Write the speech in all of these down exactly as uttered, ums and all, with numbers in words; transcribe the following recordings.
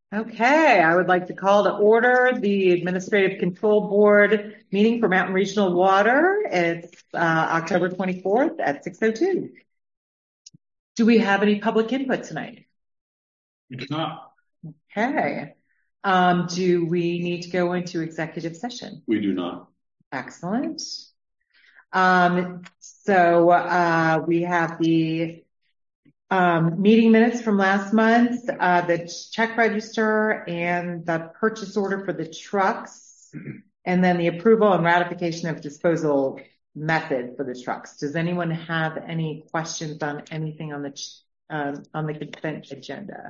Okay, I would like to call to order the Administrative Control Board meeting for Mountain Regional Water. It's uh, October twenty-fourth at six oh two. Do we have any public input tonight? It's not. Okay. Um, do we need to go into executive session? We do not. Excellent. Um, so uh, we have the Um, meeting minutes from last month, uh, the check register and the purchase order for the trucks, and then the approval and ratification of disposal method for the trucks. Does anyone have any questions on anything on the, um, on the consent agenda?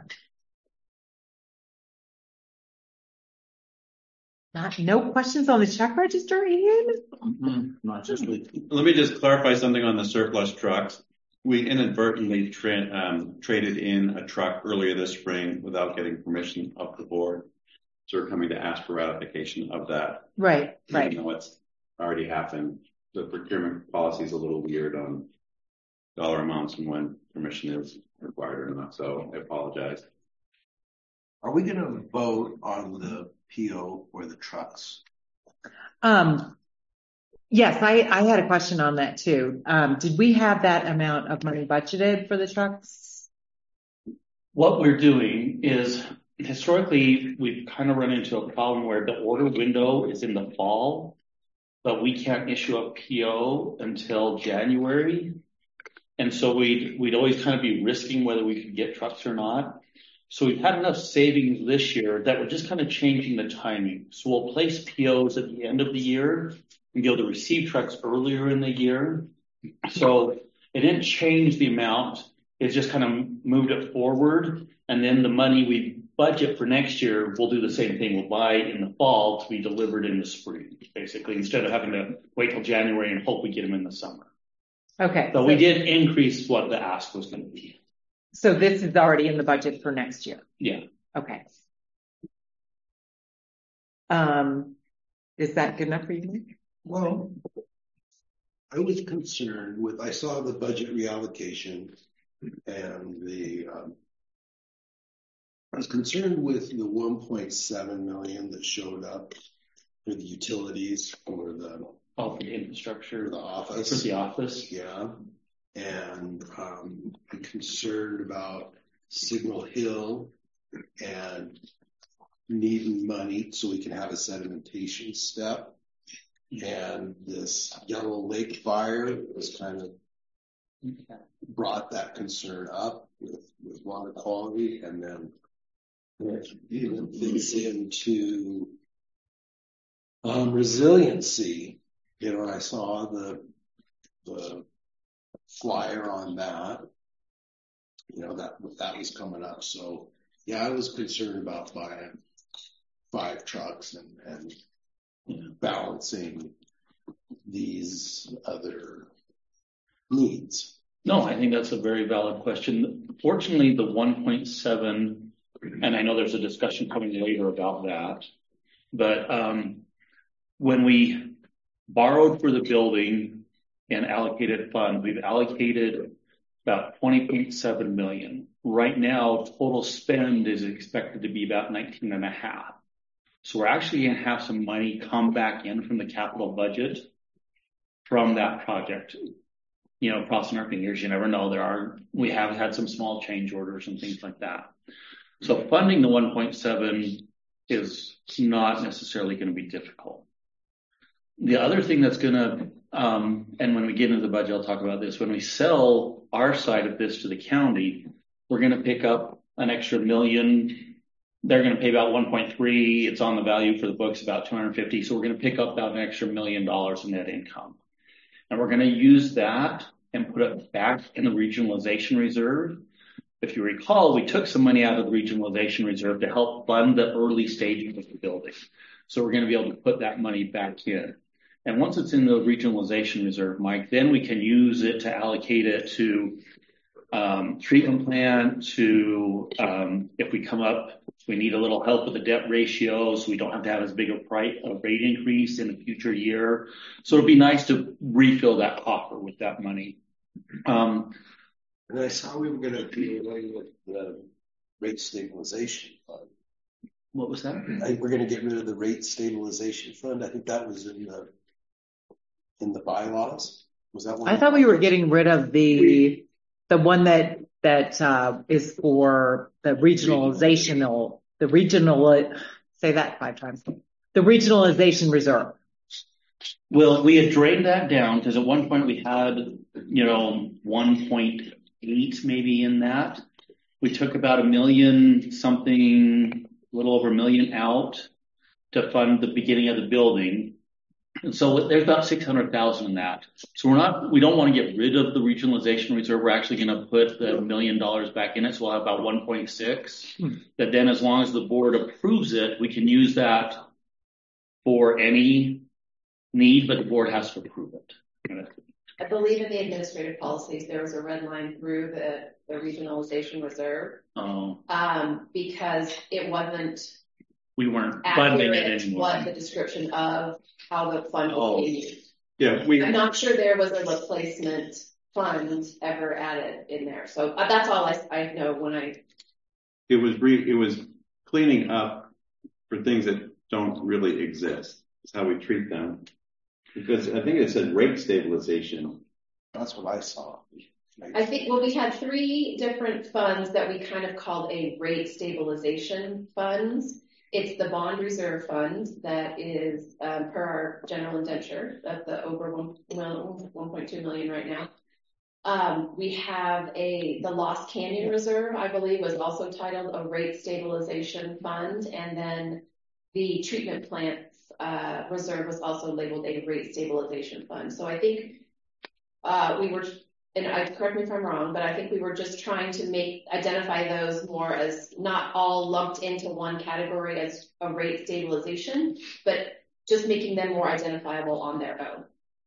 Not, no questions on the check register, Ian? Mm-hmm. Not just. Let me just clarify something on the surplus trucks. We inadvertently tra- um, traded in a truck earlier this spring without getting permission of the board. So we're coming to ask for ratification of that. Right, right. Even though it's already happened. The procurement policy is a little weird on dollar amounts and when permission is required or not. So I apologize. Are we going to vote on the P O or the trucks? Um, Yes, I, I had a question on that too. Um, did we have that amount of money budgeted for the trucks? What we're doing is historically we've kind of run into a problem where the order window is in the fall, but we can't issue a P O until January. And so we'd, we'd always kind of be risking whether we could get trucks or not. So we've had enough savings this year that we're just kind of changing the timing. So we'll place P Os at the end of the year and be able to receive trucks earlier in the year. So it didn't change the amount. It's just kind of moved it forward. And then the money we budget for next year, we'll do the same thing. We'll buy in the fall to be delivered in the spring, basically, instead of having to wait till January and hope we get them in the summer. Okay. So, so we did increase what the ask was going to be. So this is already in the budget for next year? Yeah. Okay. Um, is that good enough for you? Well, I was concerned with, I saw the budget reallocation and the, um, I was concerned with the one point seven million that showed up for the utilities for the, oh, for the infrastructure, for the office, for the office. Yeah. And, um, I'm concerned about Signal Hill and needing money so we can have a sedimentation step. And this Yellow Lake fire was kind of brought that concern up with, with water quality, and then it even fits into um, resiliency. You know, I saw the the flyer on that. You know, that that was coming up. So yeah, I was concerned about buying five trucks and and balancing these other needs. No, I think that's a very valid question. Fortunately, the one point seven, and I know there's a discussion coming later about that, but um, when we borrowed for the building and allocated funds, we've allocated about twenty point seven million. Right now, total spend is expected to be about nineteen and a half. So we're actually going to have some money come back in from the capital budget from that project. You know, crossing our fingers, you never know. There are, we have had some small change orders and things like that. So funding the one point seven is not necessarily going to be difficult. The other thing that's going to, um, and when we get into the budget, I'll talk about this. When we sell our side of this to the county, we're going to pick up an extra million. They're going to pay about one point three. It's on the value for the books, about two hundred fifty. So we're going to pick up about an extra million dollars in net income. And we're going to use that and put it back in the regionalization reserve. If you recall, we took some money out of the regionalization reserve to help fund the early stages of the building. So we're going to be able to put that money back in. And once it's in the regionalization reserve, Mike, then we can use it to allocate it to um, treatment plant, to um, if we come up, we need a little help with the debt ratio, so we don't have to have as big a, price, a rate increase in a future year. So it'd be nice to refill that coffer with that money. Um, and I saw we were going to be away with the rate stabilization fund. What was that? I think we're going to get rid of the rate stabilization fund. I think that was in the in the bylaws. Was that one? I thought we were getting rid of the the one that that uh, is for the regionalizational the regional say that five times the regionalization reserve. Well, we had drained that down because at one point we had, you know, one point eight maybe in that. We took about a million something, a little over a million out to fund the beginning of the building. And so there's about six hundred thousand in that. So we're not, we don't want to get rid of the regionalization reserve. We're actually going to put the million dollars back in it. So we'll have about one point six. Hmm. That then as long as the board approves it, we can use that for any need, but the board has to approve it. I believe in the administrative policies, there was a red line through the, the regionalization reserve. Oh. Um, because it wasn't we weren't funding it anymore. What the description of how the fund was oh. being used. Yeah, we. I'm not sure there was a replacement fund ever added in there. So uh, that's all I, I know when I. It was re, it was cleaning up for things that don't really exist. It's how we treat them. Because I think it said rate stabilization. That's what I saw. I think, well, we had three different funds that we kind of called a rate stabilization funds. It's the bond reserve fund that is um, per our general indenture of the over one point two million right now. Um, we have a, the Lost Canyon Reserve, I believe was also titled a rate stabilization fund. And then the treatment plants uh, reserve was also labeled a rate stabilization fund. So I think uh, we were, and I correct me if I'm wrong, but I think we were just trying to make, identify those more as not all lumped into one category as a rate stabilization, but just making them more identifiable on their own.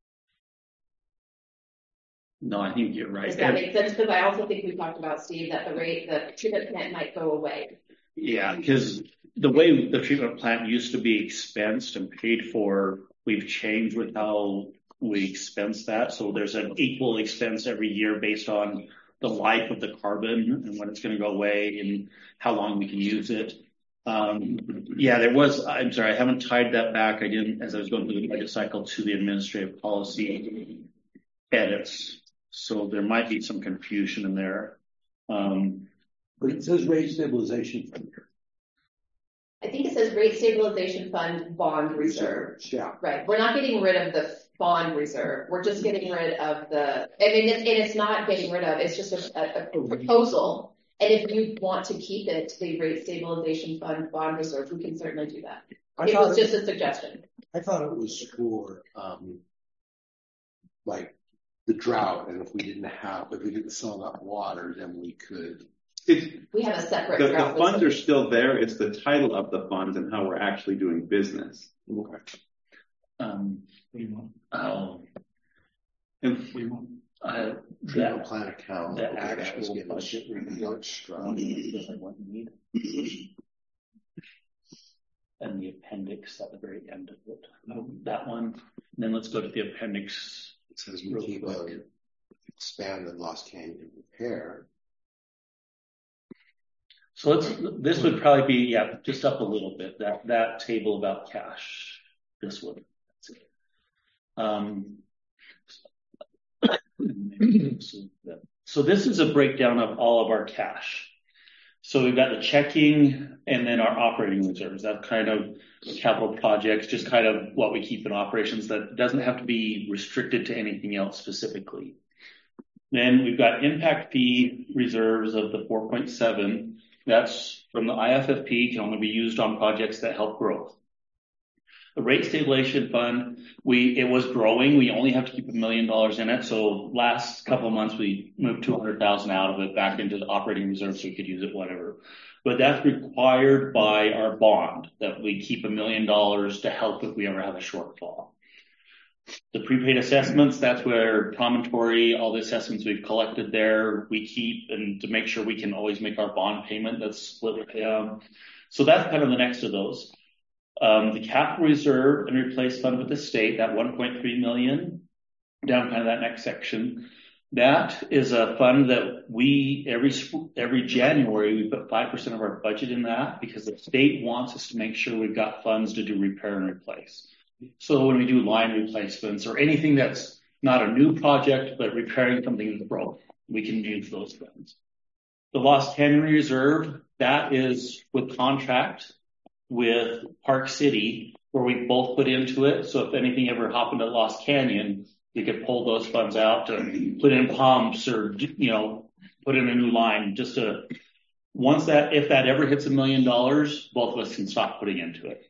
No, I think you're right. Does that make sense? Because I also think we talked about, Steve, that the rate, the treatment plant might go away. Yeah, because the way the treatment plant used to be expensed and paid for, we've changed with how we expense that. So there's an equal expense every year based on the life of the carbon and when it's going to go away and how long we can use it. Um, yeah, there was, I'm sorry, I haven't tied that back. I didn't, as I was going through the budget cycle, to the administrative policy edits. So there might be some confusion in there. Um, but it says rate stabilization fund. I think it says rate stabilization fund bond reserve. Yeah. Right. We're not getting rid of the bond reserve. We're just getting rid of the, I mean, it's, and it's not getting rid of, it's just a, a, a proposal. And if you want to keep it, the rate stabilization fund bond reserve, we can certainly do that. I it was it, just a suggestion. I thought it was for, um, like the drought. And if we didn't have, if we didn't sell enough water, then we could. It's, we have a separate the, drought. The funds are still there. It's the title of the funds and how we're actually doing business. Okay. Um, oh, and we want, uh, treatment plan account. The okay, actual budget report. And the appendix at the very end of it. That one. And then let's go to the appendix. It says we keep a expanded Lost Canyon repair. So let's, this would probably be, yeah, just up a little bit, that, that table about cash, this one. That's it. Um, so this is a breakdown of all of our cash. So we've got the checking and then our operating reserves. That's kind of capital projects, just kind of what we keep in operations that doesn't have to be restricted to anything else specifically. Then we've got impact fee reserves of the four point seven. That's from the I F F P, can only be used on projects that help growth. The rate stabilization fund, we, it was growing. We only have to keep a million dollars in it. So last couple of months, we moved two hundred thousand out of it back into the operating reserve so we could use it, whatever. But that's required by our bond that we keep a million dollars to help if we ever have a shortfall. The prepaid assessments, that's where promontory, all the assessments we've collected there, we keep and to make sure we can always make our bond payment that's split with them. So that's kind of the next of those. Um, the capital reserve and replace fund with the state, that one point three million, down kind of that next section. That is a fund that we, every, every January, we put five percent of our budget in that because the state wants us to make sure we've got funds to do repair and replace. So when we do line replacements or anything that's not a new project, but repairing something that's broke, we can use those funds. The Lost Canyon Reserve, that is with contract with Park City, where we both put into it. So if anything ever happened at Lost Canyon, we could pull those funds out to put in pumps or, you know, put in a new line just to, once that, if that ever hits a million dollars, both of us can stop putting into it.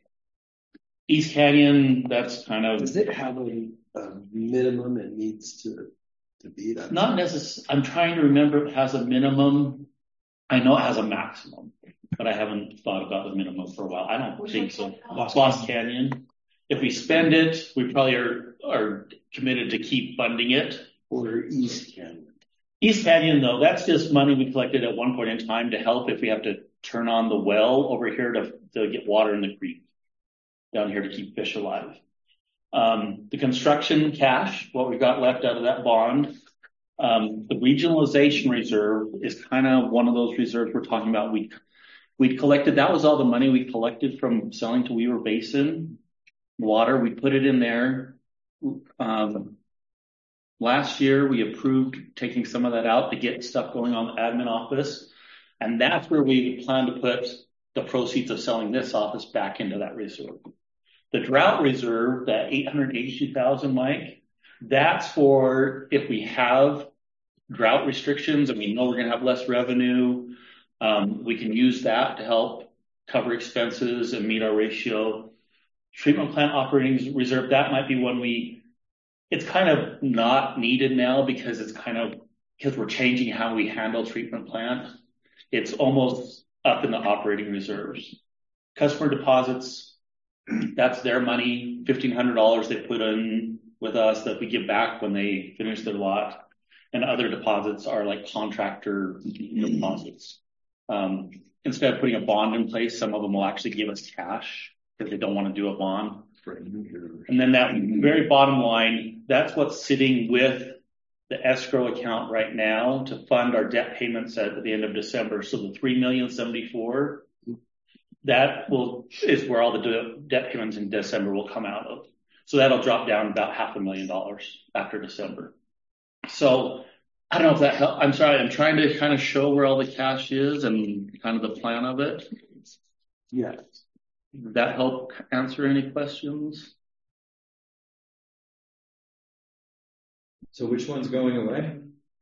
East Canyon, that's kind of. Does it have a, a minimum it needs to, to be that? Not necessarily. I'm trying to remember if it has a minimum. I know it has a maximum, but I haven't thought about the minimum for a while. I don't Which think so. one? Lost, Lost Canyon. If we spend it, we probably are, are committed to keep funding it. Or East Canyon? East Canyon, though, that's just money we collected at one point in time to help if we have to turn on the well over here to, to get water in the creek down here to keep fish alive. Um, the construction cash, what we got left out of that bond. Um, the regionalization reserve is kind of one of those reserves we're talking about. We, we collected, that was all the money we collected from selling to Weaver Basin water. We put it in there. Um, last year we approved taking some of that out to get stuff going on the admin office. And that's where we plan to put the proceeds of selling this office back into that reserve. The drought reserve, that eight hundred eighty-two thousand, Mike, that's for if we have drought restrictions and we know we're going to have less revenue, um, we can use that to help cover expenses and meet our ratio. Treatment plant operating reserve, that might be one we, it's kind of not needed now because it's kind of, because we're changing how we handle treatment plant. It's almost up in the operating reserves. Customer deposits, that's their money, fifteen hundred dollars they put in with us that we give back when they finish their lot. And other deposits are like contractor deposits. Um, instead of putting a bond in place, some of them will actually give us cash because they don't want to do a bond. And then that very bottom line, that's what's sitting with the escrow account right now to fund our debt payments at the end of December. So the three million seventy-four, that will, is where all the debt payments in December will come out of. So that'll drop down about half a million dollars after December. So I don't know if that helps. I'm sorry. I'm trying to kind of show where all the cash is and kind of the plan of it. Yeah. Did that help answer any questions? So which one's going away?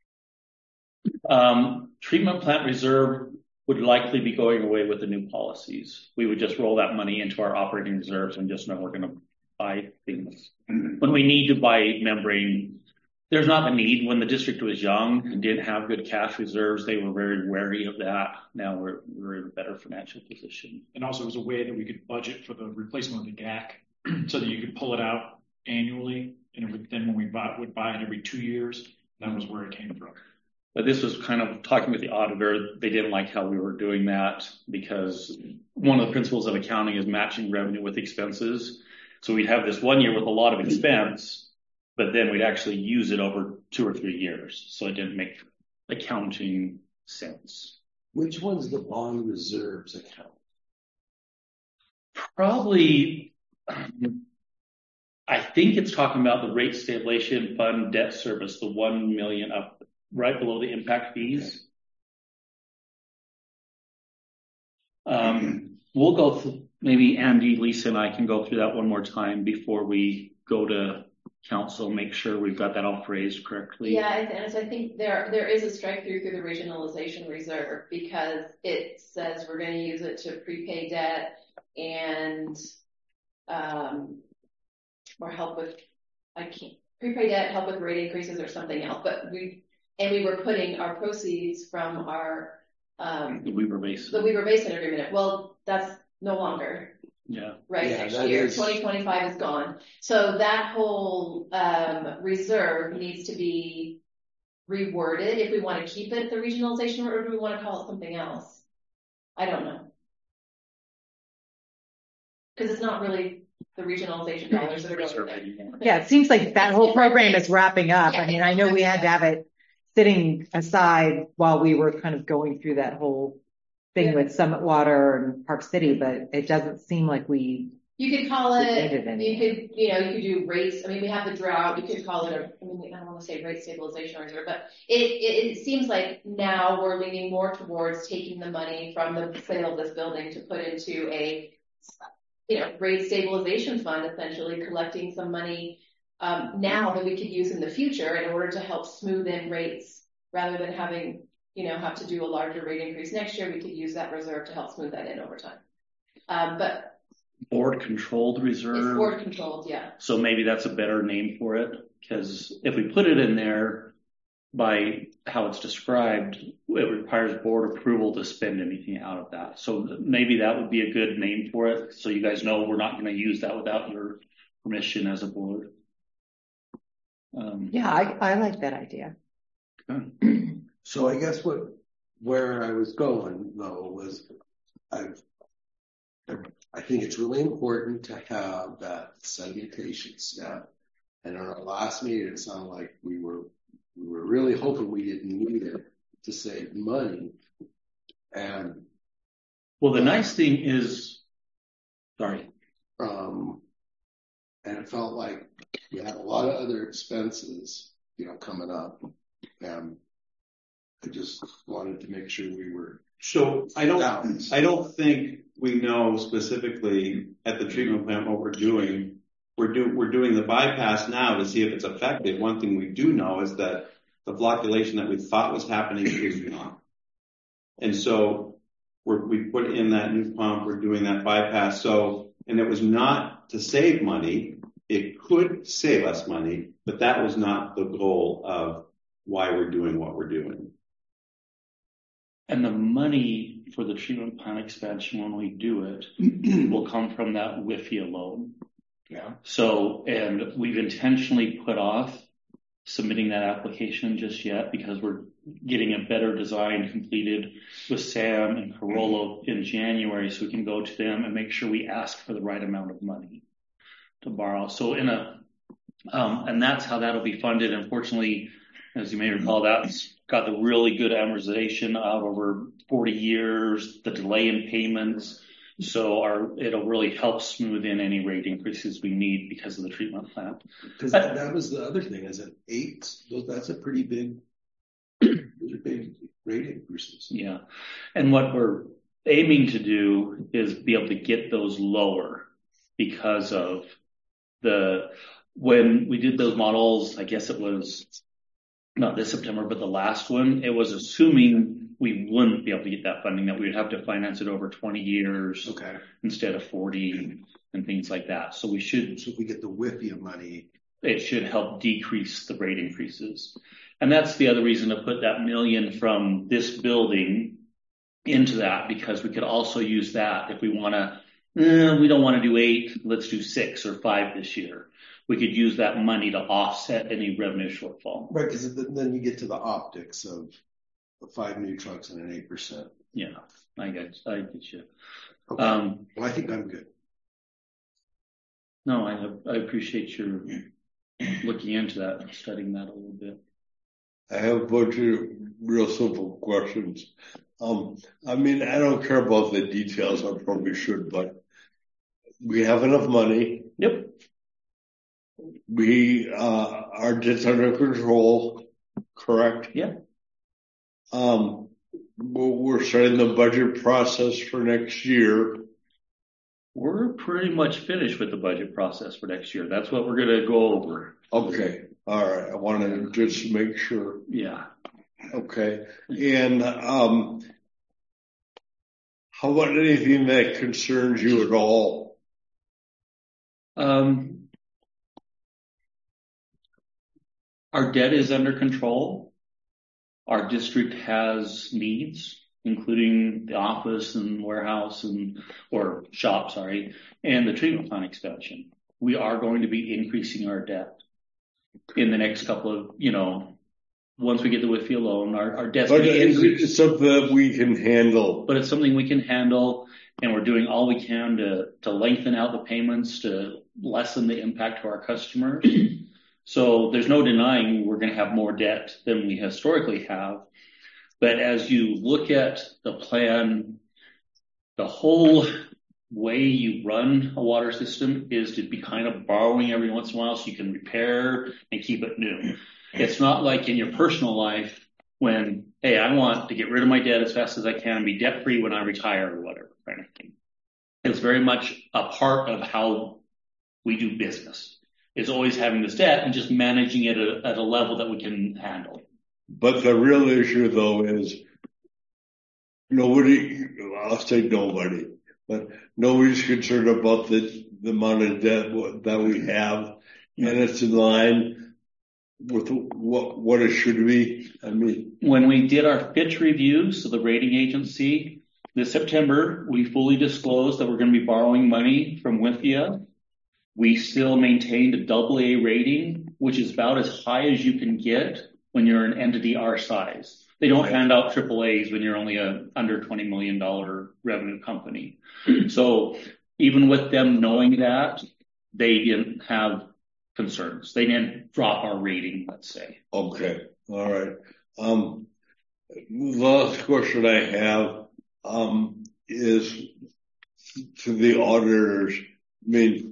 Um, treatment plant reserve would likely be going away with the new policies. We would just roll that money into our operating reserves and just know we're going to buy things. When we need to buy membrane, there's not a need. When the district was young and didn't have good cash reserves, they were very wary of that. Now we're, we're in a better financial position. And also it was a way that we could budget for the replacement of the G A C so that you could pull it out annually. And it would, then when we buy, would buy it every two years, that was where it came from. But this was kind of talking with the auditor. They didn't like how we were doing that because one of the principles of accounting is matching revenue with expenses. So we'd have this one year with a lot of expense, but then we'd actually use it over two or three years. So it didn't make accounting sense. Which one's the bond reserves account? Probably, um, I think it's talking about the rate stabilization fund debt service, the one million up right below the impact fees. Um, we'll go through, maybe Andy, Lisa, and I can go through that one more time before we go to council, make sure we've got that all phrased correctly. Yeah, and so I think there there is a strike through through the regionalization reserve because it says we're going to use it to prepay debt and um, or help with I can't prepay debt, help with rate increases or something else. But we and we were putting our proceeds from our um, The Weaver Basin. the Weaver Basin agreement. Well, that's no longer. Yeah. Right, Yeah, next that year, is- twenty twenty-five is gone. So that whole um, reserve needs to be reworded if we want to keep it the regionalization, or do we want to call it something else? I don't know. Because it's not really the regionalization dollars that are going there. Yeah, it seems like that whole program is wrapping up. I mean, I know we had to have it sitting aside while we were kind of going through that whole thing with Summit Water and Park City, but it doesn't seem like we. You could call it, It you could, you know, you could do rates. I mean, we have the drought. You could call it a, I mean, I don't want to say rate stabilization reserve, but it, it, it seems like now we're leaning more towards taking the money from the sale of this building to put into a, you know, rate stabilization fund, essentially collecting some money um, now that we could use in the future in order to help smooth in rates rather than having, you know, have to do a larger rate increase next year. We could use that reserve to help smooth that in over time. Um, but Board controlled reserve. it's board controlled, yeah. So maybe that's a better name for it, because if we put it in there by how it's described, it requires board approval to spend anything out of that. So maybe that would be a good name for it. So you guys know we're not going to use that without your permission as a board. Um, Yeah, I, I like that idea. okay. So I guess what, where I was going though was I've, I think it's really important to have that sedimentation step. And in our last meeting, it sounded like we were, we were really hoping we didn't need it to save money. And, Well, the nice thing is, sorry, um, and it felt like we had a lot of other expenses, you know, coming up. And I just wanted to make sure we were. So I don't, Balance. I don't think we know specifically at the treatment plant what we're doing. We're do, we're doing the bypass now to see if it's effective. One thing we do know is that the flocculation that we thought was happening is not. And so we're, we put in that new pump, we're doing that bypass. So, and it was not to save money. It could save us money, but that was not the goal of why we're doing what we're doing. and the money for the treatment plant expansion when we do it will come from that W I F I A loan. Yeah. So, and we've intentionally put off submitting that application just yet because we're getting a better design completed with Sam and Carollo in January, so we can go to them and make sure we ask for the right amount of money to borrow. So in a, um, and that's how that'll be funded. Unfortunately, as you may recall, that's got the really good amortization out over forty years, the delay in payments. So our, it'll really help smooth in any rate increases we need because of the treatment plant. Because that, that was the other thing, is it eight? That's a pretty big, those are big rate increases. Yeah. And what we're aiming to do is be able to get those lower because of the, when we did those models, I guess it was not this September, but the last one, it was assuming we wouldn't be able to get that funding, that we would have to finance it over twenty years Okay. instead of forty and things like that. So we should, So if we get the W I F I A money, it should help decrease the rate increases. And that's the other reason to put that million from this building into that, because we could also use that if we want to, eh, we don't want to do eight, let's do six or five this year. We could use that money to offset any revenue shortfall. right? Because then you get to the optics of the five new trucks and an eight percent. Yeah, I get, I get you. Okay. Um, Well, I think I'm good. no, I, I appreciate your looking into that and studying that a little bit. I have a bunch of real simple questions. Um, I mean, I don't care about the details. I probably should, but we have enough money. Yep. We, uh, our debt's under control, correct? Yeah. Um, we're we're starting the budget process for next year. We're pretty much finished with the budget process for next year. That's what we're going to go over. Okay. All right. I wanted to just make sure. Yeah. Okay. And, um, how about anything that concerns you at all? Um, our debt is under control. Our district has needs, including the office and warehouse and, or shop, sorry, and the treatment plant expansion. We are going to be increasing our debt in the next couple of, you know, once we get the W I F I A loan, our, our debt's But going to increase. it's something that we can handle. But it's something we can handle, and we're doing all we can to, to lengthen out the payments to lessen the impact to our customers. So there's no denying we're going to have more debt than we historically have. But as you look at the plan, the whole way you run a water system is to be kind of borrowing every once in a while so you can repair and keep it new. It's not like in your personal life when, hey, I want to get rid of my debt as fast as I can, be debt free when I retire or whatever kind of thing. It's very much a part of how we do business. Is always having this debt and just managing it at a, at a level that we can handle. But the real issue, though, is nobody, I'll say nobody, but nobody's concerned about the, the amount of debt that we have, and it's in line with what, what it should be. I mean, when we did our Fitch review, so the rating agency, this September, we fully disclosed that we're going to be borrowing money from Withia. We still maintained a double A rating, which is about as high as you can get when you're an entity our size. They don't Right. hand out triple A's when you're only a under twenty million dollars revenue company. So even with them knowing that, they didn't have concerns. They didn't drop our rating, let's say. okay, all right. Um, the last question I have um, is to the auditors. I mean,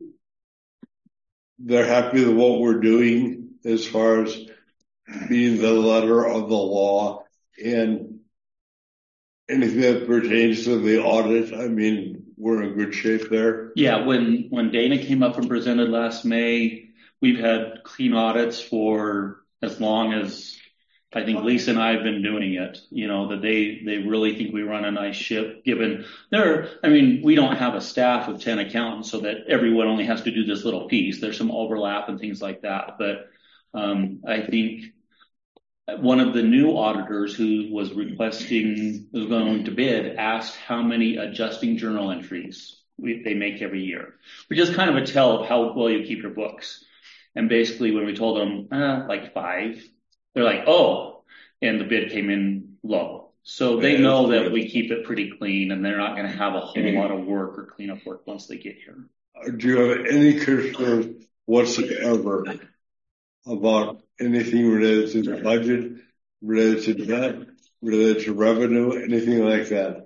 they're happy with what we're doing as far as being the letter of the law and anything that pertains to the audit. I mean, we're in good shape there. Yeah, when, when Dana came up and presented last May, we've had clean audits for as long as I think Lisa and I have been doing it, you know, that they, they really think we run a nice ship given there. I mean, we don't have a staff of ten accountants so that everyone only has to do this little piece. There's some overlap and things like that. But, um, I think one of the new auditors who was requesting, was going to bid, asked how many adjusting journal entries we, they make every year, which is kind of a tell of how well you keep your books. And basically when we told them, eh, like five, they're like, oh, and the bid came in low. So they know that we keep it pretty clean and they're not going to have a whole lot of work or cleanup work once they get here. Do you have any concerns whatsoever about anything related to the budget, related to debt, related to revenue, anything like that?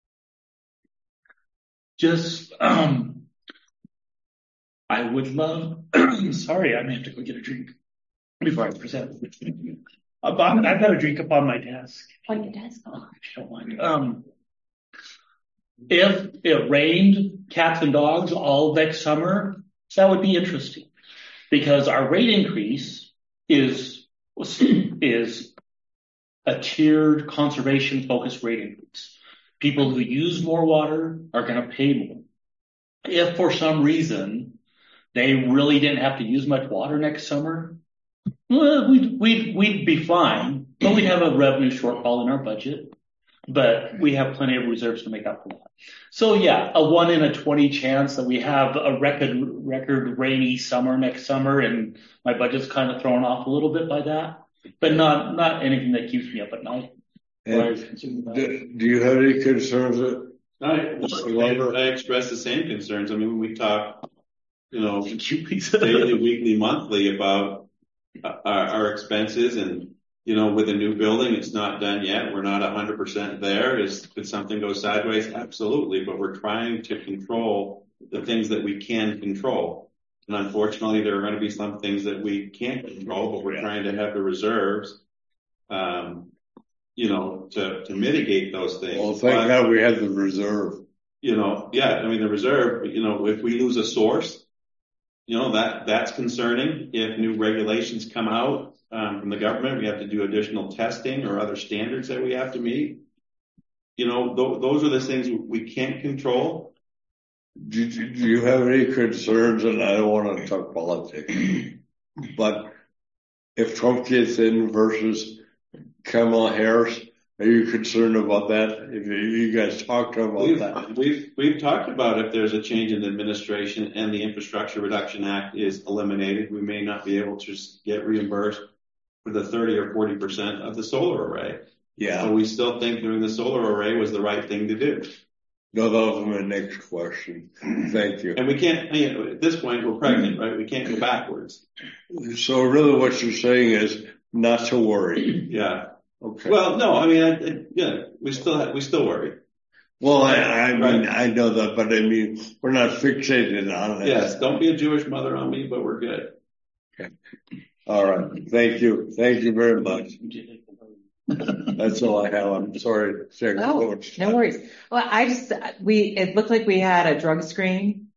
Just, um, I would love, sorry, I may have to go get a drink before I present. I've got a drink up on my desk. On your desk? Oh, if you don't mind. Um, if it rained cats and dogs all next summer, that would be interesting because our rate increase is, is a tiered conservation focused rate increase. People who use more water are going to pay more. If for some reason they really didn't have to use much water next summer, well, we'd, we'd, we'd be fine, but we'd have a revenue shortfall in our budget, but we have plenty of reserves to make up for that. So yeah, a one in a twenty chance that we have a record, record rainy summer next summer and my budget's kind of thrown off a little bit by that, but not, not anything that keeps me up at night. And do, do you have any concerns that I, I express the same concerns. I mean, we talk, you know, Thank you, Lisa. daily, weekly, monthly about our, our expenses and, you know, with a new building, it's not done yet. We're not a hundred percent there. Is, could something go sideways? Absolutely. But we're trying to control the things that we can control. And unfortunately, there are going to be some things that we can't control, but we're trying to have the reserves, um, you know, to, to mitigate those things. Well, thank but, God we have the reserve. You know, yeah, I mean, the reserve, you know, if we lose a source, you know, that, that's concerning. If new regulations come out, um, from the government, we have to do additional testing or other standards that we have to meet. You know, th- those are the things we can't control. Do, do, do you have any concerns? And I don't want to talk politics, but if Trump gets in versus Kamala Harris, are you concerned about that? If you guys talked about We've, that, we've, we've talked about if there's a change in the administration and the Infrastructure Reduction Act is eliminated, we may not be able to get reimbursed for the thirty or forty percent of the solar array. yeah. So we still think doing the solar array was the right thing to do. No, that was my next question. Thank you. And we can't, you know, at this point, we're pregnant, right? We can't go backwards. So really what you're saying is not to worry. Yeah. Okay. Well, no, I mean, I, I, yeah, we still have, we still worry. Well, I, I mean, Right. I know that, but I mean, we're not fixated on it. Yes, don't be a Jewish mother on me, but we're good. All right. Thank you. Thank you very much. That's all I have. I'm sorry to take so Oh, much no time. worries. Well, I just, we, it looked like we had a drug screen.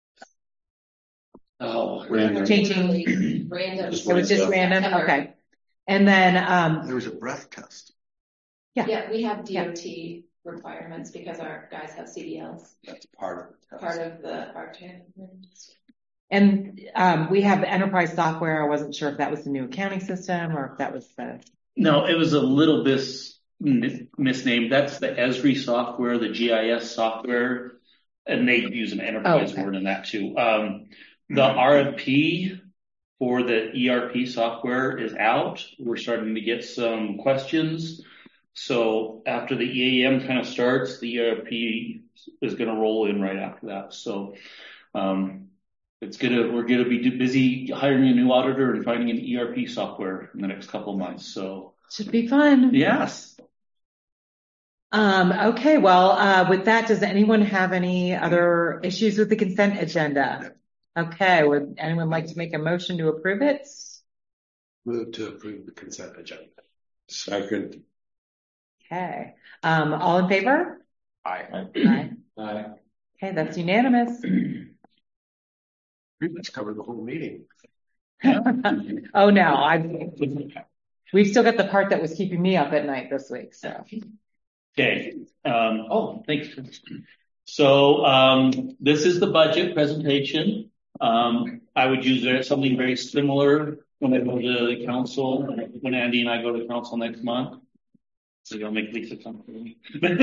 Oh, Random. Changing. Random. Just It was just random. Okay. And then, um, There was a breath test. Yeah. Yeah, we have D O T requirements because our guys have C D Ls, That's part of the test. part of the R T A. and, um, we have enterprise software. I wasn't sure if that was the new accounting system or if that was the, no, it was a little bit mis- misnamed. That's the Esri software, the G I S software, and they use an enterprise Oh, okay. word in that too. Um, the R F P for the E R P software is out. We're starting to get some questions. So after the E A M kind of starts, the E R P is going to roll in right after that. So, um, it's gonna, we're gonna be busy hiring a new auditor and finding an E R P software in the next couple of months. So, should be fun. yes. Um, okay. Well, uh, with that, does anyone have any other issues with the consent agenda? Okay. Would anyone like to make a motion to approve it? Move to approve the consent agenda. Second. Okay. Um, all in favor? Aye. Aye. Aye. Okay. That's unanimous. Pretty much covered the whole meeting. Oh no, I, we've still got the part that was keeping me up at night this week. So, Okay. Um, oh, thanks. So, um, this is the budget presentation. Um, I would use something very similar when I go to the council, when Andy and I go to council next month. So you'll make Lisa come for me.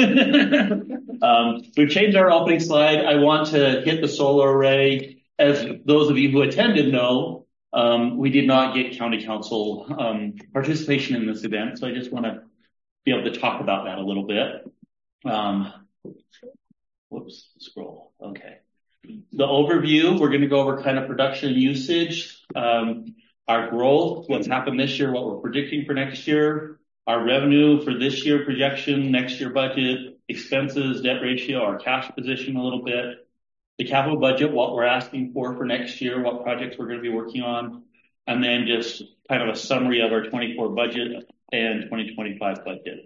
um, we've changed our opening slide. I want to hit the solar array. As those of you who attended know, um, we did not get county council um, participation in this event. So I just want to be able to talk about that a little bit. Um, whoops, scroll. Okay. The overview, we're going to go over kind of production usage, um, our growth, what's happened this year, what we're predicting for next year, our revenue for this year projection, next year budget, expenses, debt ratio, our cash position a little bit, the capital budget, what we're asking for for next year, what projects we're going to be working on, and then just kind of a summary of our twenty-four budget and twenty twenty-five budget.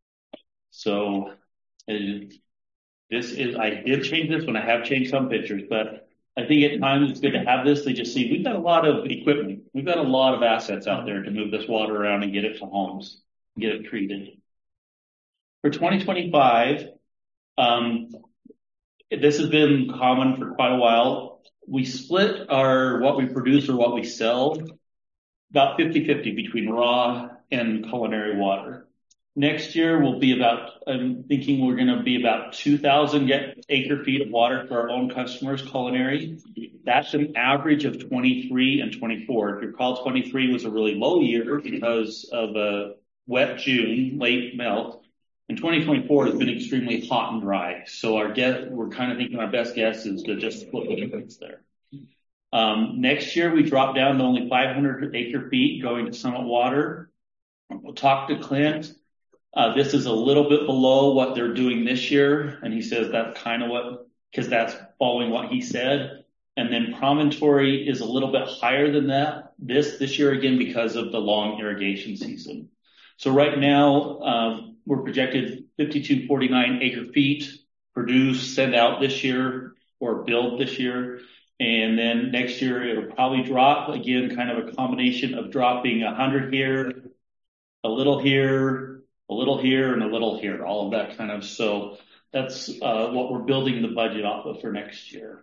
So uh, this is, I did change this one. I have changed some pictures, but I think at times it's good to have this. They just see we've got a lot of equipment. We've got a lot of assets out there to move this water around and get it to homes, get it treated. For twenty twenty-five, um, this has been common for quite a while. We split our, what we produce or what we sell about fifty fifty between raw and culinary water. Next year will be about, I'm thinking we're going to be about two thousand acre feet of water for our own customers, culinary. That's an average of twenty-three and twenty-four. If you recall, twenty-three was a really low year because of a wet June, late melt. And twenty twenty-four has been extremely hot and dry. So our guess, we're kind of thinking our best guess is to just split the difference there. Um, next year we drop down to only five hundred acre feet going to Summit Water. We'll talk to Clint. Uh, this is a little bit below what they're doing this year. And he says that's kind of what, because that's following what he said. And then Promontory is a little bit higher than that this, this year again, because of the long irrigation season. So right now, um, we're projected fifty-two forty-nine acre feet produce, send out this year or build this year. And then next year it'll probably drop again, kind of a combination of dropping a hundred here, a little here, a little here, and a little here, all of that kind of. So that's uh, what we're building the budget off of for next year.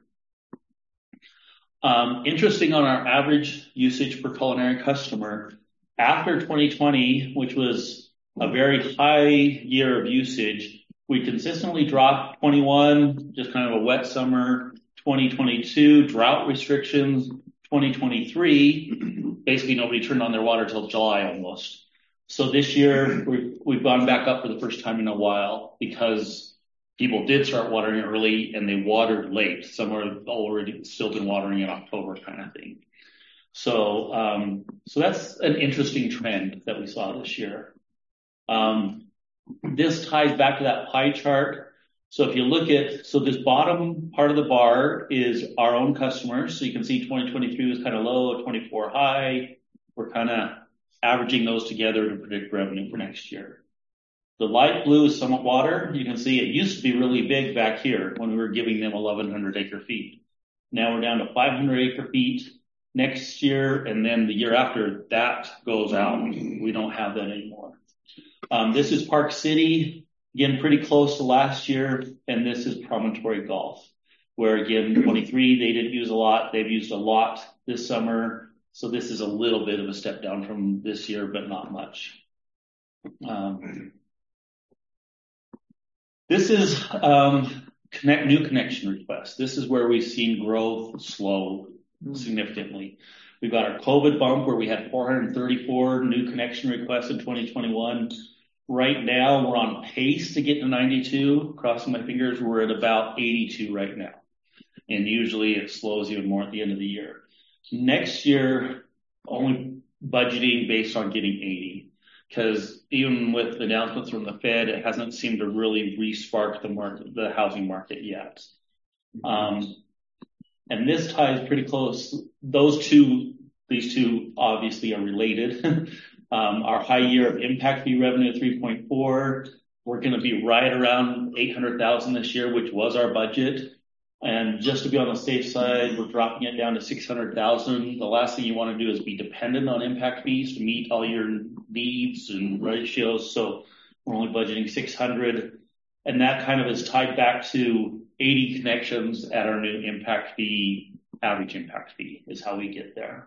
Um, interesting on our average usage per culinary customer, after twenty twenty, which was a very high year of usage, we consistently dropped twenty-one, just kind of a wet summer, twenty twenty-two, drought restrictions, twenty twenty-three, basically nobody turned on their water till July almost. So this year we've, we've gone back up for the first time in a while because people did start watering it early and they watered late. Some are already still been watering in October kind of thing. So, um, so that's an interesting trend that we saw this year. Um, this ties back to that pie chart. So if you look at, so this bottom part of the bar is our own customers. So you can see twenty twenty-three was kind of low, twenty-four high. We're kind of averaging those together to predict revenue for next year. The light blue is Summit Water. You can see it used to be really big back here when we were giving them eleven hundred acre feet. Now we're down to five hundred acre feet next year, and then the year after that goes out. We don't have that anymore. Um, this is Park City, again, pretty close to last year, and this is Promontory Golf, where again, twenty-three, they didn't use a lot. They've used a lot this summer. So this is a little bit of a step down from this year, but not much. Um, this is um, connect, new connection requests. This is where we've seen growth slow significantly. We've got our COVID bump where we had four hundred thirty-four new connection requests in twenty twenty-one. Right now, we're on pace to get to ninety-two. Crossing my fingers, we're at about eighty-two right now. And usually it slows even more at the end of the year. Next year, only budgeting based on getting eighty. Because even with the announcements from the Fed, it hasn't seemed to really re-spark the market, the housing market yet. Um, and this ties pretty close. Those two, these two obviously are related. um, our high year of impact fee revenue at three point four. We're going to be right around eight hundred thousand this year, which was our budget. And just to be on the safe side, we're dropping it down to six hundred thousand. The last thing you want to do is be dependent on impact fees to meet all your needs and ratios. So we're only budgeting six hundred. And that kind of is tied back to eighty connections at our new impact fee, average impact fee is how we get there.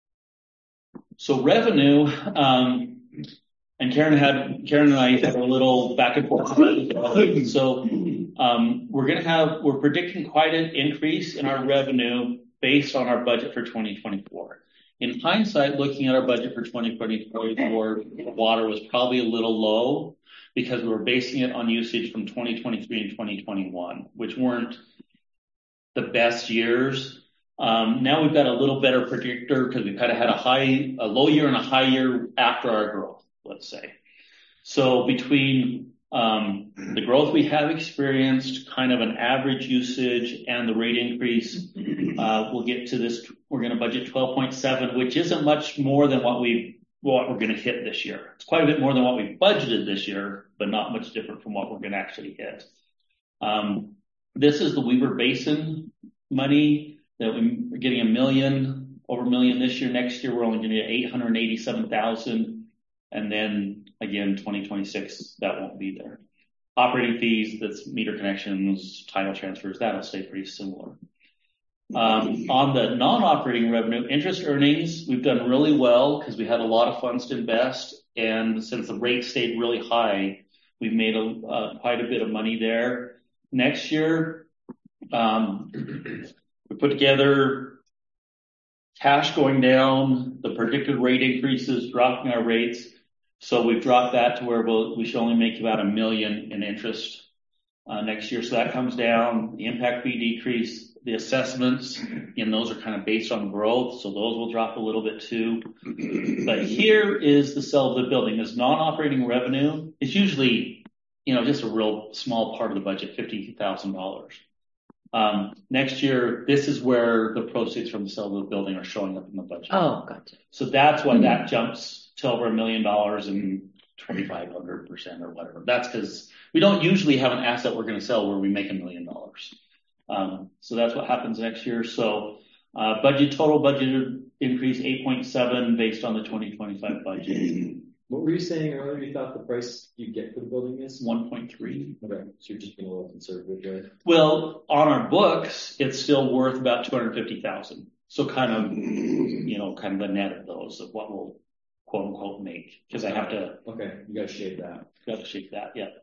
So revenue, um, and Karen had, Karen and I had a little back and forth. So, um, we're going to have, we're predicting quite an increase in our revenue based on our budget for twenty twenty-four. In hindsight, looking at our budget for twenty twenty-four, water was probably a little low because we were basing it on usage from twenty twenty-three and twenty twenty-one, which weren't the best years. Um, now we've got a little better predictor because we've kind of had a high, a low year and a high year after our growth, let's say. So between um, the growth we have experienced, kind of an average usage, and the rate increase, uh, we'll get to this. We're going to budget twelve point seven, which isn't much more than what we what we're going to hit this year. It's quite a bit more than what we budgeted this year, but not much different from what we're going to actually hit. Um, this is the Weber Basin money that we're getting a million, over a million this year. Next year, we're only going to get eight hundred eighty-seven thousand. And then again, twenty twenty-six, that won't be there. Operating fees, that's meter connections, title transfers, that'll stay pretty similar. Um, on the non-operating revenue, interest earnings, we've done really well because we had a lot of funds to invest. And since the rate stayed really high, we've made a, uh, quite a bit of money there. Next year, um, we put together cash going down, the predicted rate increases, dropping our rates. So we've dropped that to where we'll, we should only make about a million in interest uh, next year. So that comes down. The impact fee decrease, the assessments, and those are kind of based on growth. So those will drop a little bit too. But here is the sale of the building. This non-operating revenue is usually, you know, just a real small part of the budget, fifty thousand dollars. Um, next year, this is where the proceeds from the sale of the building are showing up in the budget. Oh, gotcha. So that's why that jumps to over a million dollars and twenty-five hundred percent or whatever. That's because we don't usually have an asset we're going to sell where we make a million dollars. Um, so that's what happens next year. So, uh, budget, total budget increase eight point seven based on the twenty twenty-five budget. What were you saying earlier? You thought the price you get for the building is one point three. Okay, so you're just being a little conservative, right? Well, on our books, it's still worth about two hundred fifty thousand. So kind of, you know, kind of the net of those of what we'll quote unquote make. Because I have to. Okay, you got to shave that. Got to shave that, yeah.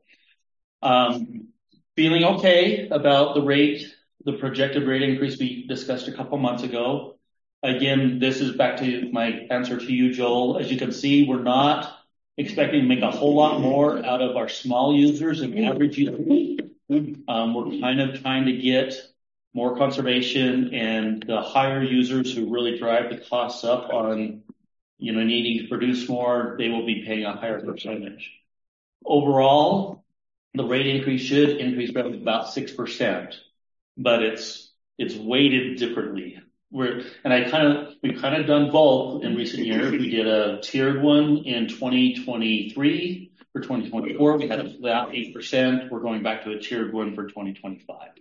Um, feeling okay about the rate, the projected rate increase we discussed a couple months ago. Again, this is back to my answer to you, Joel. As you can see, we're not expecting to make a whole lot more out of our small users and average users. Um, we're kind of trying to get more conservation, and the higher users who really drive the costs up on, you know, needing to produce more, they will be paying a higher percentage. Overall, the rate increase should increase by about six percent, but it's, it's weighted differently. We're, and I kind of, we've kind of done both in recent years. We did a tiered one in twenty twenty-three. For twenty twenty-four, we had a flat eight percent. We're going back to a tiered one for twenty twenty-five.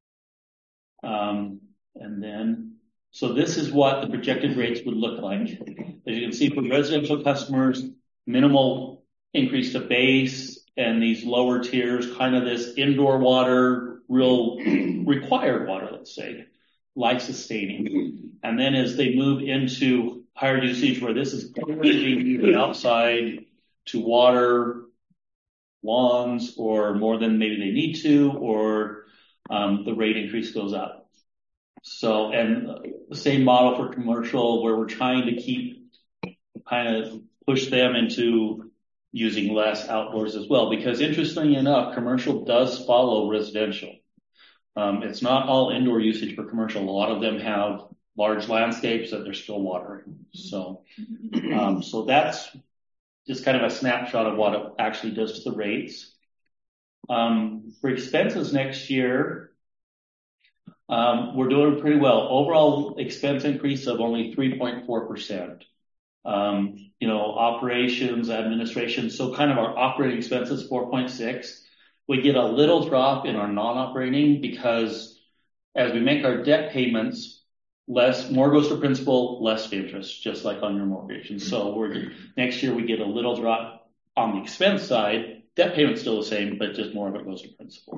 Um, and then, so this is what the projected rates would look like. As you can see, for residential customers, minimal increase to base, and these lower tiers, kind of this indoor water, real required water, let's say, life sustaining. And then as they move into higher usage, where this is being used outside to water lawns or more than maybe they need to, or um, the rate increase goes up. So, and the same model for commercial, where we're trying to keep, kind of push them into using less outdoors as well, because interestingly enough, commercial does follow residential. Um, it's not all indoor usage for commercial. A lot of them have large landscapes that they're still watering. So, um, so that's just kind of a snapshot of what it actually does to the rates. Um, for expenses next year, um, we're doing pretty well. Overall expense increase of only three point four percent. Um, you know, operations, administration, so kind of our operating expenses, four point six. We get a little drop in our non-operating because as we make our debt payments, less, more goes to principal, less to interest, just like on your mortgage. And so we're, next year we get a little drop on the expense side. Debt payment's still the same, but just more of it goes to principal.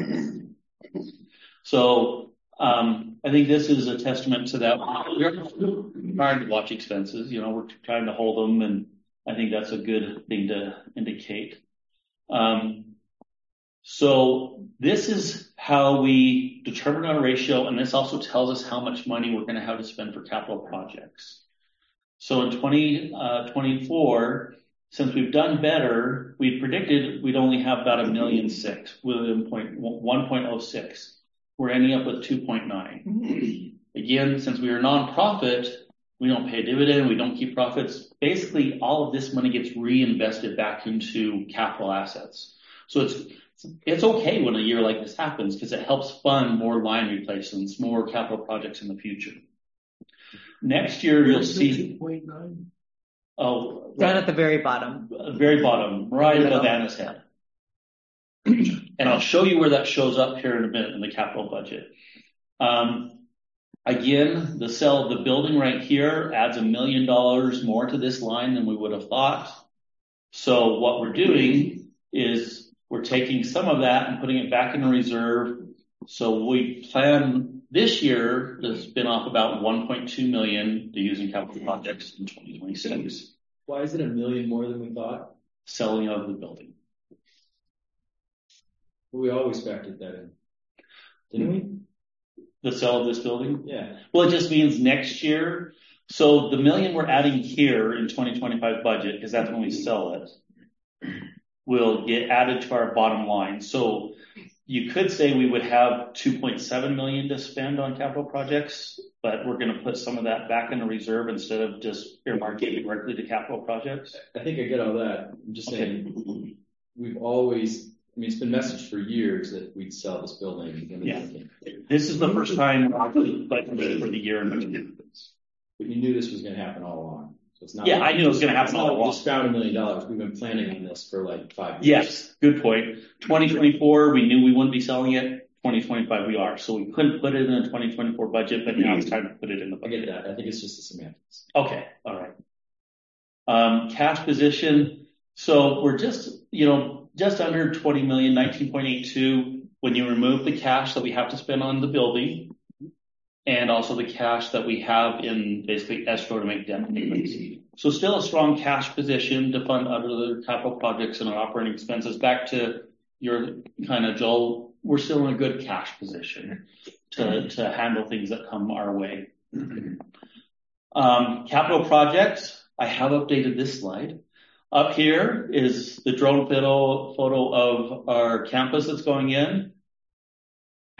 So, um, I think this is a testament to that. We're trying to watch expenses, you know, we're trying to hold them, and I think that's a good thing to indicate. Um, so this is how we determine our ratio, and this also tells us how much money we're going to have to spend for capital projects. So in twenty twenty-four, since we've done better, we predicted we'd only have about a million six, with one point oh six. We're ending up with two point nine. Again, since we are a nonprofit, we don't pay a dividend, we don't keep profits. Basically, all of this money gets reinvested back into capital assets. So it's It's okay when a year like this happens, because it helps fund more line replacements, more capital projects in the future. Next year, you'll see two point nine. Oh, down at the very bottom, very bottom, right above Anna's head. And I'll show you where that shows up here in a minute in the capital budget. Um, again, the sale of the building right here adds a million dollars more to this line than we would have thought. So what we're doing is we're taking some of that and putting it back in a reserve. So we plan this year to spin off about one point two million to use in capital projects in twenty twenty-six. Why is it a million more than we thought? Selling of the building. Well, we always factored that in, didn't we? The sale of this building? Yeah. Well, it just means next year. So the million we're adding here in twenty twenty-five budget, because that's when we sell it, will get added to our bottom line. So you could say we would have two point seven million to spend on capital projects, but we're going to put some of that back in a reserve instead of just earmarking it directly to capital projects. I think I get all that. I'm just saying, Okay. We've always, I mean, it's been messaged for years that we'd sell this building. Yeah. This is the first time actually budgeted for the year in which it happens. But you knew this was going to happen all along. So it's not Yeah, like, I knew it was going to happen it's not all like we along. just found a million dollars. We've been planning on this for like five years. Yes, good point. twenty twenty-four, we knew we wouldn't be selling it. twenty twenty-five, we are. So we couldn't put it in the twenty twenty-four budget, but now it's time to put it in the I budget. get that. I think it's just the semantics. Okay, all right. Um, cash position. So we're just, you know, just under twenty million, nineteen point eight two. When you remove the cash that we have to spend on the building, and also the cash that we have in basically escrow to make debt payments. So still a strong cash position to fund other capital projects and our operating expenses. Back to your kind of, Joel, we're still in a good cash position to, to handle things that come our way. Um, capital projects, I have updated this slide. Up here is the drone photo, photo of our campus that's going in.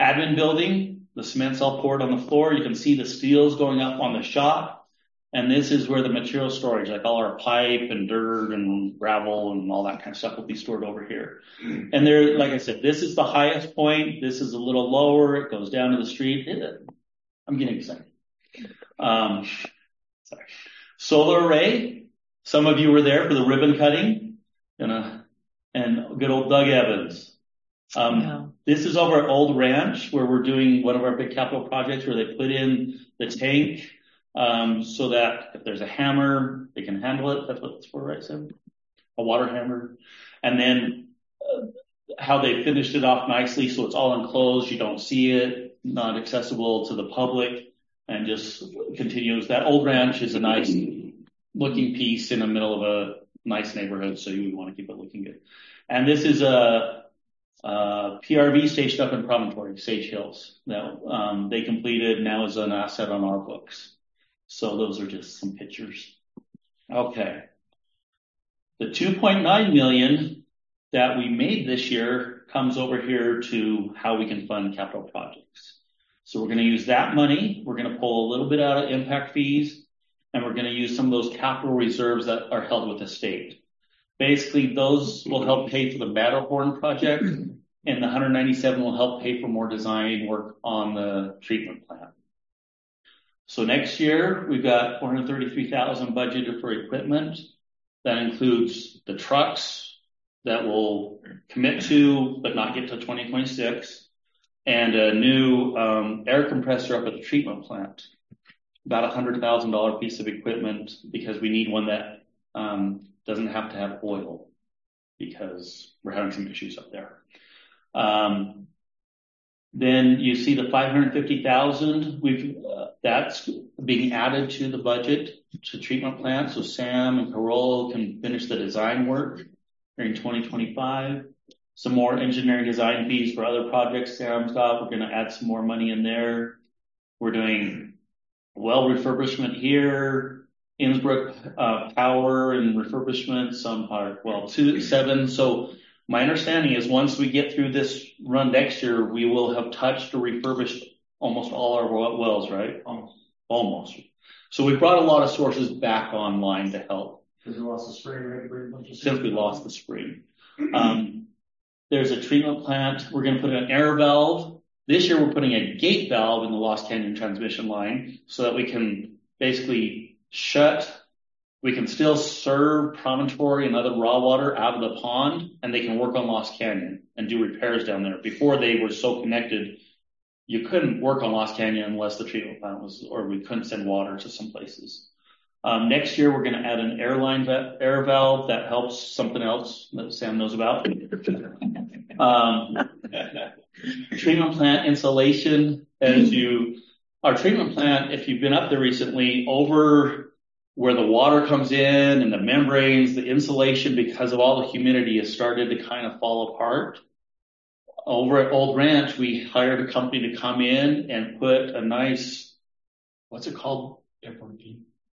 admin building, the cement's all poured on the floor. You can see the steels going up on the shop. And this is where the material storage, like all our pipe and dirt and gravel and all that kind of stuff will be stored over here. And there, like I said, this is the highest point. This is a little lower. It goes down to the street. It, I'm getting excited. Um, sorry. Solar array. Some of you were there for the ribbon cutting and, uh, and good old Doug Evans. Um, yeah. This is over at Old Ranch where we're doing one of our big capital projects where they put in the tank. Um, so that if there's a hammer, they can handle it. That's what it's for, right, Sam? A water hammer. And then uh, how they finished it off nicely. So it's all enclosed. You don't see it, not accessible to the public, and just continues. That Old Ranch is a nice looking piece in the middle of a nice neighborhood. So you would want to keep it looking good. And this is a, a P R V station up in Promontory, Sage Hills, that um, they completed, now is an asset on our books. So those are just some pictures. Okay. The two point nine million that we made this year comes over here to how we can fund capital projects. So we're going to use that money. We're going to pull a little bit out of impact fees, and we're going to use some of those capital reserves that are held with the state. Basically, those will help pay for the Matterhorn project, and the one hundred ninety-seven will help pay for more design work on the treatment plant. So next year, we've got four hundred thirty-three thousand dollars budgeted for equipment. That includes the trucks that we'll commit to, but not get to twenty twenty-six, and a new um, air compressor up at the treatment plant. About a one hundred thousand dollars piece of equipment because we need one that um, doesn't have to have oil because we're having some issues up there. Um, Then you see the five hundred fifty thousand. We've uh, that's being added to the budget to treatment plant, so Sam and Carol can finish the design work during twenty twenty-five. Some more engineering design fees for other projects Sam's got. We're going to add some more money in there. We're doing well refurbishment here, Innsbruck uh, power and refurbishment. Some are well two seven. So. My understanding is once we get through this run next year, we will have touched or refurbished almost all our wells, right? Almost. Almost. So we brought a lot of sources back online to help. Because we lost the spring, right? Since we lost the spring. Um, there's a treatment plant. We're going to put an air valve. This year we're putting a gate valve in the Lost Canyon transmission line so that we can basically shut. We can still serve Promontory and other raw water out of the pond, and they can work on Lost Canyon and do repairs down there. Before they were so connected, you couldn't work on Lost Canyon unless the treatment plant was, or we couldn't send water to some places. Um, next year, we're going to add an airline va- air valve that helps something else that Sam knows about. um, treatment plant insulation, as you, our treatment plant, if you've been up there recently, over where the water comes in and the membranes, the insulation, because of all the humidity, has started to kind of fall apart. Over at Old Ranch, we hired a company to come in and put a nice, what's it called? F R P.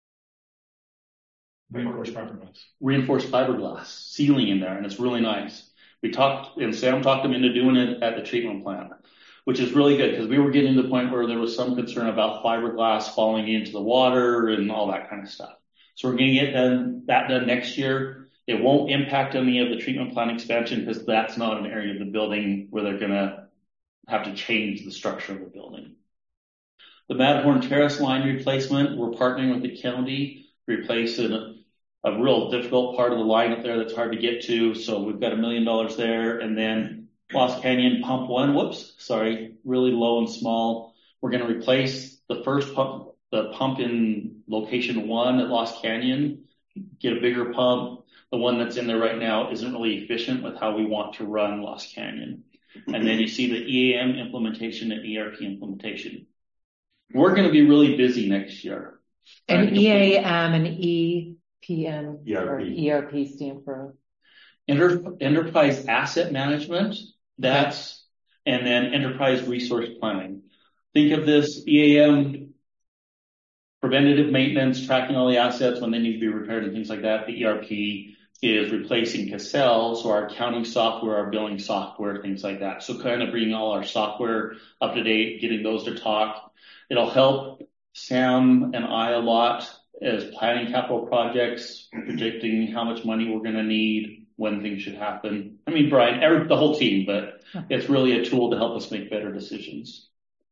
Reinforced fiberglass. Reinforced fiberglass ceiling in there, and it's really nice. We talked, and Sam talked them into doing it at the treatment plant, which is really good because we were getting to the point where there was some concern about fiberglass falling into the water and all that kind of stuff. So we're going to get done, that done next year. It won't impact any of the treatment plant expansion because that's not an area of the building where they're going to have to change the structure of the building. The Matterhorn Terrace line replacement, we're partnering with the county, replacing a, a real difficult part of the line up there that's hard to get to. So we've got a million dollars there. And then Lost Canyon pump one, whoops, sorry, really low and small. We're going to replace the first pump, the pump in location one at Lost Canyon, get a bigger pump. The one that's in there right now isn't really efficient with how we want to run Lost Canyon. And then you see the E A M implementation and E R P implementation. We're going to be really busy next year. And E A M and E P M E R P. or E R P stand for Enter, enterprise asset management. That's, okay. And then enterprise resource planning. Think of this E A M, preventative maintenance, tracking all the assets when they need to be repaired and things like that. The E R P, is replacing Cassell, so our accounting software, our billing software, things like that. So kind of bringing all our software up to date, getting those to talk. It'll help Sam and I a lot as planning capital projects, predicting how much money we're going to need, when things should happen. I mean, Brian, every, the whole team, but it's really a tool to help us make better decisions.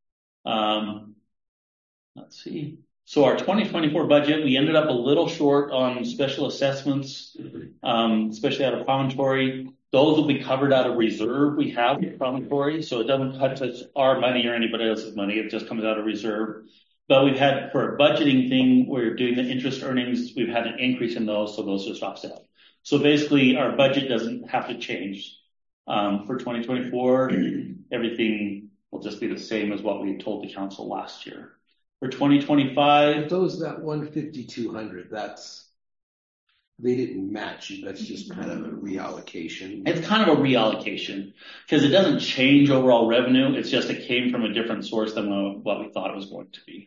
Um, let's see. So our twenty twenty-four budget, we ended up a little short on special assessments, um, especially out of Promontory. Those will be covered out of reserve we have at Promontory, so it doesn't touch our money or anybody else's money. It just comes out of reserve. But we've had, for a budgeting thing, we're doing the interest earnings, we've had an increase in those, so those just offset. So basically, our budget doesn't have to change. Um, for twenty twenty-four, everything will just be the same as what we told the council last year. For twenty twenty-five, those that one fifty two hundred, that's they didn't match you. That's just kind of a reallocation. It's kind of a reallocation because it doesn't change overall revenue. It's just it came from a different source than what we thought it was going to be.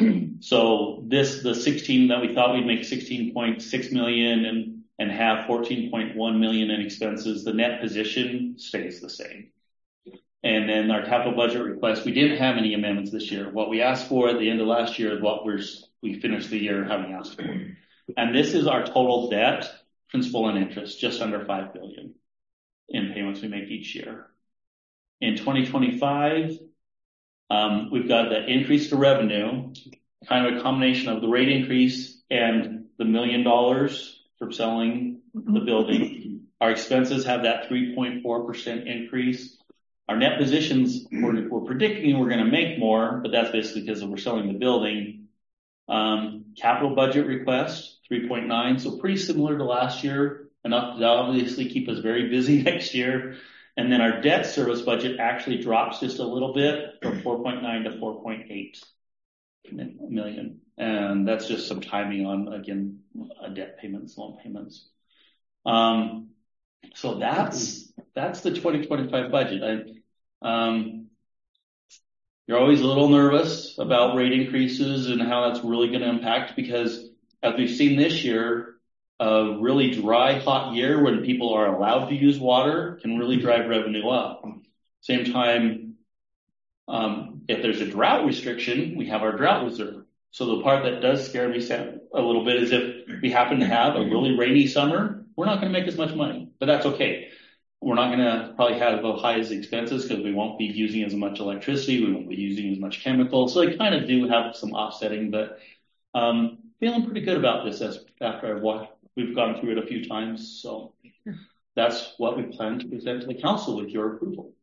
So this, the sixteen that we thought we'd make sixteen point six million and and have fourteen point one million in expenses, the net position stays the same. And then our capital budget request, we didn't have any amendments this year. What we asked for at the end of last year is what we're, we finished the year having asked for. And this is our total debt, principal and interest, just under five billion in payments we make each year. In twenty twenty-five, um, we've got the increase to revenue, kind of a combination of the rate increase and the million dollars for selling the building. Our expenses have that three point four percent increase. Our net positions, we're, we're predicting we're going to make more, but that's basically because we're selling the building. Um, capital budget request, three point nine, so pretty similar to last year, enough to obviously keep us very busy next year. And then our debt service budget actually drops just a little bit from four point nine to four point eight million. And that's just some timing on, again, uh, debt payments, loan payments. Um, so that's, that's the twenty twenty-five budget. I, um, you're always a little nervous about rate increases and how that's really going to impact, because as we've seen this year, a really dry, hot year when people are allowed to use water can really drive revenue up. Same time, um, if there's a drought restriction, we have our drought reserve. So the part that does scare me a little bit is if we happen to have a really rainy summer, we're not going to make as much money, but that's okay. We're not going to probably have as high as expenses because we won't be using as much electricity. We won't be using as much chemical. So they kind of do have some offsetting, but um, feeling pretty good about this as after I've watched. We've gone through it a few times. So that's what we plan to present to the council with your approval.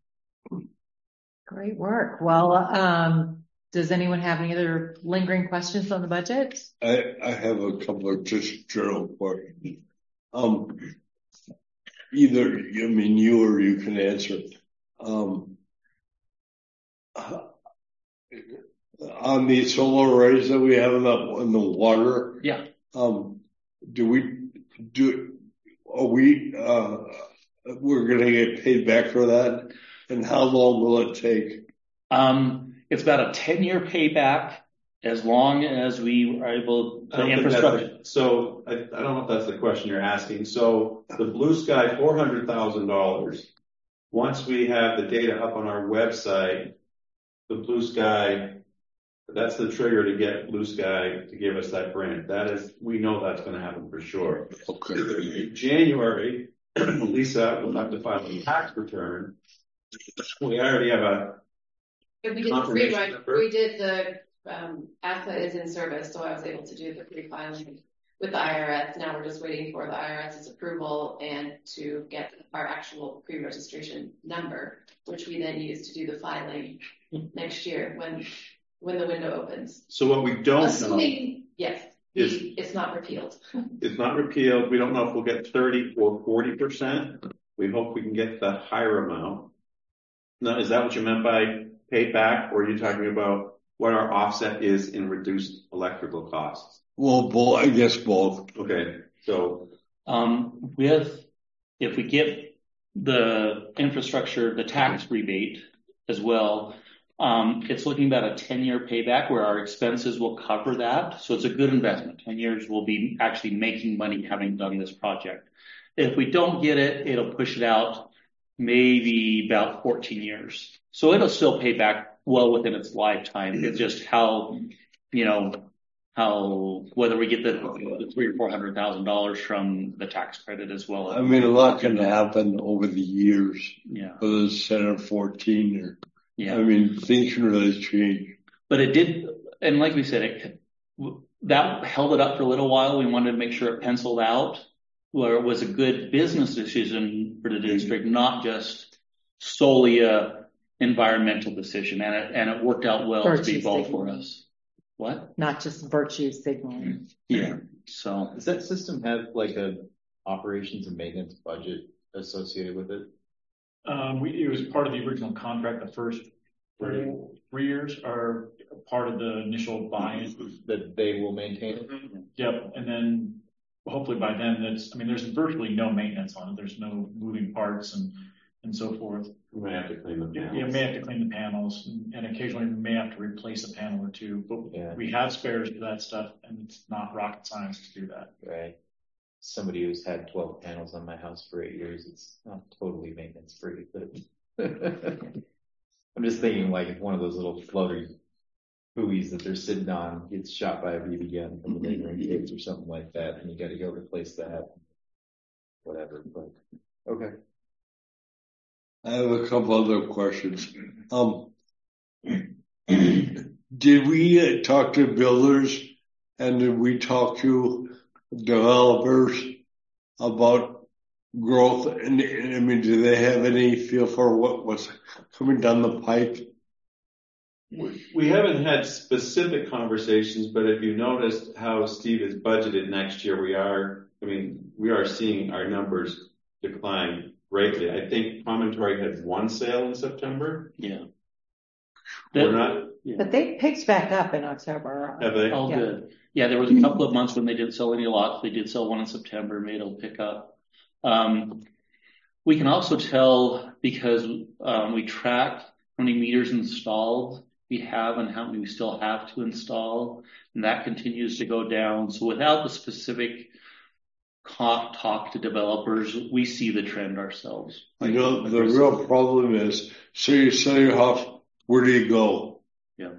Great work. Well, um, does anyone have any other lingering questions on the budget? I, I have a couple of just general questions. Um, either, I mean, you or you can answer. Um, on the solar arrays that we have in the, in the water. Yeah. Um, do we do, are we, uh, we're going to get paid back for that? And how long will it take? Um, it's about a ten year payback as long as we are able to infrastructure. The, so I, I don't know if that's the question you're asking. So the Blue Sky, four hundred thousand dollars. Once we have the data up on our website, the Blue Sky, that's the trigger to get Blue Sky to give us that grant. That is, we know that's going to happen for sure. Okay. In January, Lisa will have to file a tax return. We already have a If we did the free ride, we did the um, A S A is in service, so I was able to do the pre-filing with the I R S. Now we're just waiting for the IRS's approval and to get our actual pre-registration number, which we then use to do the filing next year when when the window opens. So what we don't Assuming, know, yes, is it's not repealed. It's not repealed. We don't know if we'll get thirty or forty percent. We hope we can get the higher amount. Now, is that what you meant by paid back, or are you talking about what our offset is in reduced electrical costs? Well, both, I guess both. Okay, so Um, with, if we get the infrastructure, the tax rebate as well, um, it's looking about a ten year payback where our expenses will cover that. So it's a good investment. ten years we'll be actually making money having done this project. if we don't get it, it'll push it out maybe about fourteen years. So it'll still pay back well within its lifetime. It's just how, you know, how, whether we get the, the three or four hundred thousand dollars from the tax credit as well. I mean, a lot can happen over the years. Yeah. Whether it's ten or fourteen or, Yeah. I mean, things can really change. But it did, and like we said, it, that held it up for a little while. We wanted to make sure it penciled out where it was a good business decision for the district, not just solely a environmental decision. And it, and it worked out well to be both for us. What? Not just virtue signaling. Yeah. So Does that system have like a operations and maintenance budget associated with it? Um, we, it was part of the original contract. The first three, three years are part of the initial buy-in. That they will maintain it? Yep. And then hopefully by then that's, I mean, there's virtually no maintenance on it. There's no moving parts and, and so forth. We may have to clean the panels. You may have to clean the panels and, and occasionally we may have to replace a panel or two, but Yeah. we have spares for that stuff and it's not rocket science to do that. Right. Somebody who's had twelve panels on my house for eight years, it's not totally maintenance free, but I'm just thinking like if one of those little floating buoys that they're sitting on gets shot by a B B gun from the neighboring kids or something like that, and you got to go replace that, whatever. But okay. I have a couple other questions. Um, did we uh, talk to builders and did we talk to developers about growth? And, and I mean, do they have any feel for what was coming down the pipe? We, we haven't had specific conversations, but if you noticed how Steve has budgeted next year, we are, I mean, we are seeing our numbers decline greatly. I think Promontory had one sale in September. yeah. We're not, But they picked back up in October. have they? All Yeah. good. Yeah, there was a couple of months when they didn't sell any lots. They did sell one in September. Maybe it'll pick up. Um, we can also tell because um, we track how many meters installed we have and how many we still have to install, and that continues to go down. So without the specific co- talk to developers, we see the trend ourselves. You know, the real problem is, so you sell your house, where do you go? Yeah.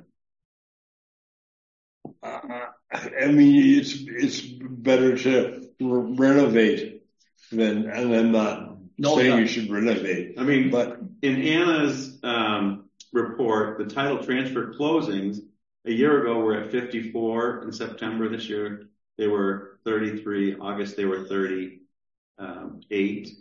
Uh, I mean, it's it's better to re- renovate than, and I'm not No, saying yeah. you should renovate, I mean, but in Anna's um, report, the title transfer closings a year ago were at fifty-four in September. This year they were thirty-three. August they were thirty-eight.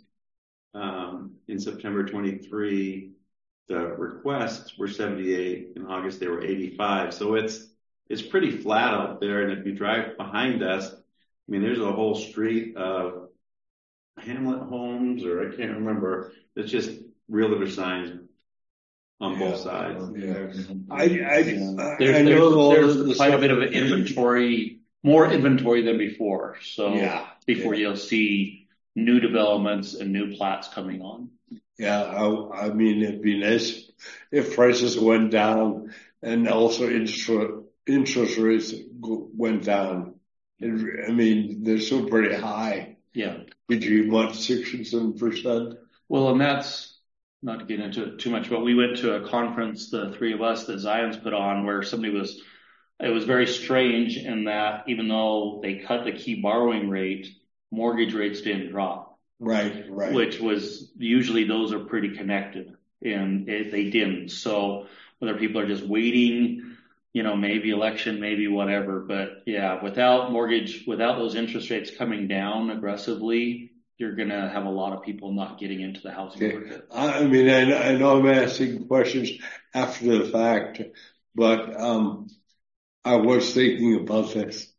Um, in September twenty-three, the requests were seventy-eight. In August they were eighty-five. So it's it's pretty flat out there. And if you drive behind us, I mean, there's a whole street of Hamlet homes, or I can't remember. It's just realtor signs on both sides. yeah, I I, I, There's, I know all there's, the there's quite a stuff- bit of inventory, more inventory than before. So Yeah, before yeah. you'll see new developments and new plats coming on. Yeah, I, I mean, it'd be nice if prices went down and also interest interest rates go- went down. It, I mean, they're still pretty high. Yeah. Between what, six and seven percent? Well, and that's not to get into it too much, but we went to a conference, the three of us that Zion's put on, where somebody was, it was very strange in that even though they cut the key borrowing rate, mortgage rates didn't drop. Right, right. Which was usually those are pretty connected, and it, they didn't. So whether people are just waiting, you know, maybe election, maybe whatever, but yeah, without mortgage, without those interest rates coming down aggressively, you're going to have a lot of people not getting into the housing Okay. market. I, I mean, I, I know I'm asking questions after the fact, but um, I was thinking about this,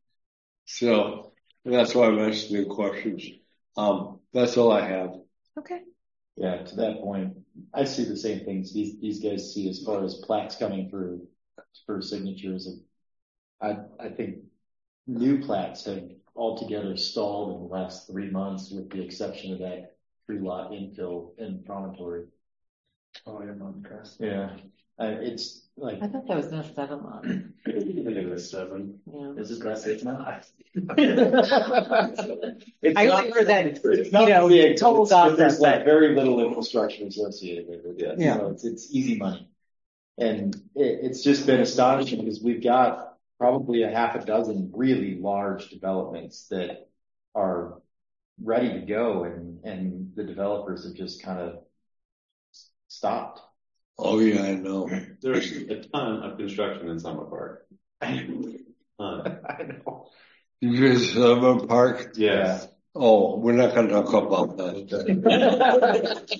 so that's why I'm asking the questions. Um, that's all I have. Okay. Yeah, to that point, I see the same things these these guys see as far as plaques coming through for signatures. And I I think new plaques have altogether stalled in the last three months, with the exception of that three lot infill in Promontory. Oh, yeah, Mountain Crest. Yeah, I, it's like I thought that was not seven lots. I think it was seven. Yeah. this is less. It's not. It's I not- only heard that, It's not you know, big, total it's- but there's gossip, like but- very little infrastructure associated with it. You Yeah. know, it's, it's easy money. And it, it's just been astonishing because we've got probably a half a dozen really large developments that are ready to go, and, and the developers have just kind of stopped. Oh, yeah, I know. There's a ton of construction in Summer Park. I Ton. know. You guys have a park? Yes. Oh, we're not gonna talk about that.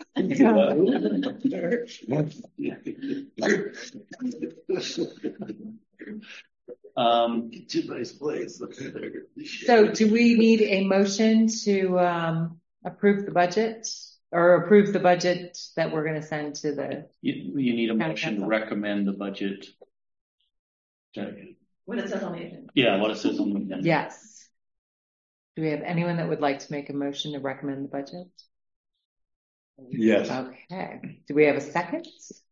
Um, It's a nice place. So do we need a motion to, um, approve the budget or approve the budget that we're going to send to the, you, you need a County motion to council. recommend the budget. What it says on the agenda. Yeah, what it says on the agenda. yes. Do we have anyone that would like to make a motion to recommend the budget? Yes. Okay. Do we have a second?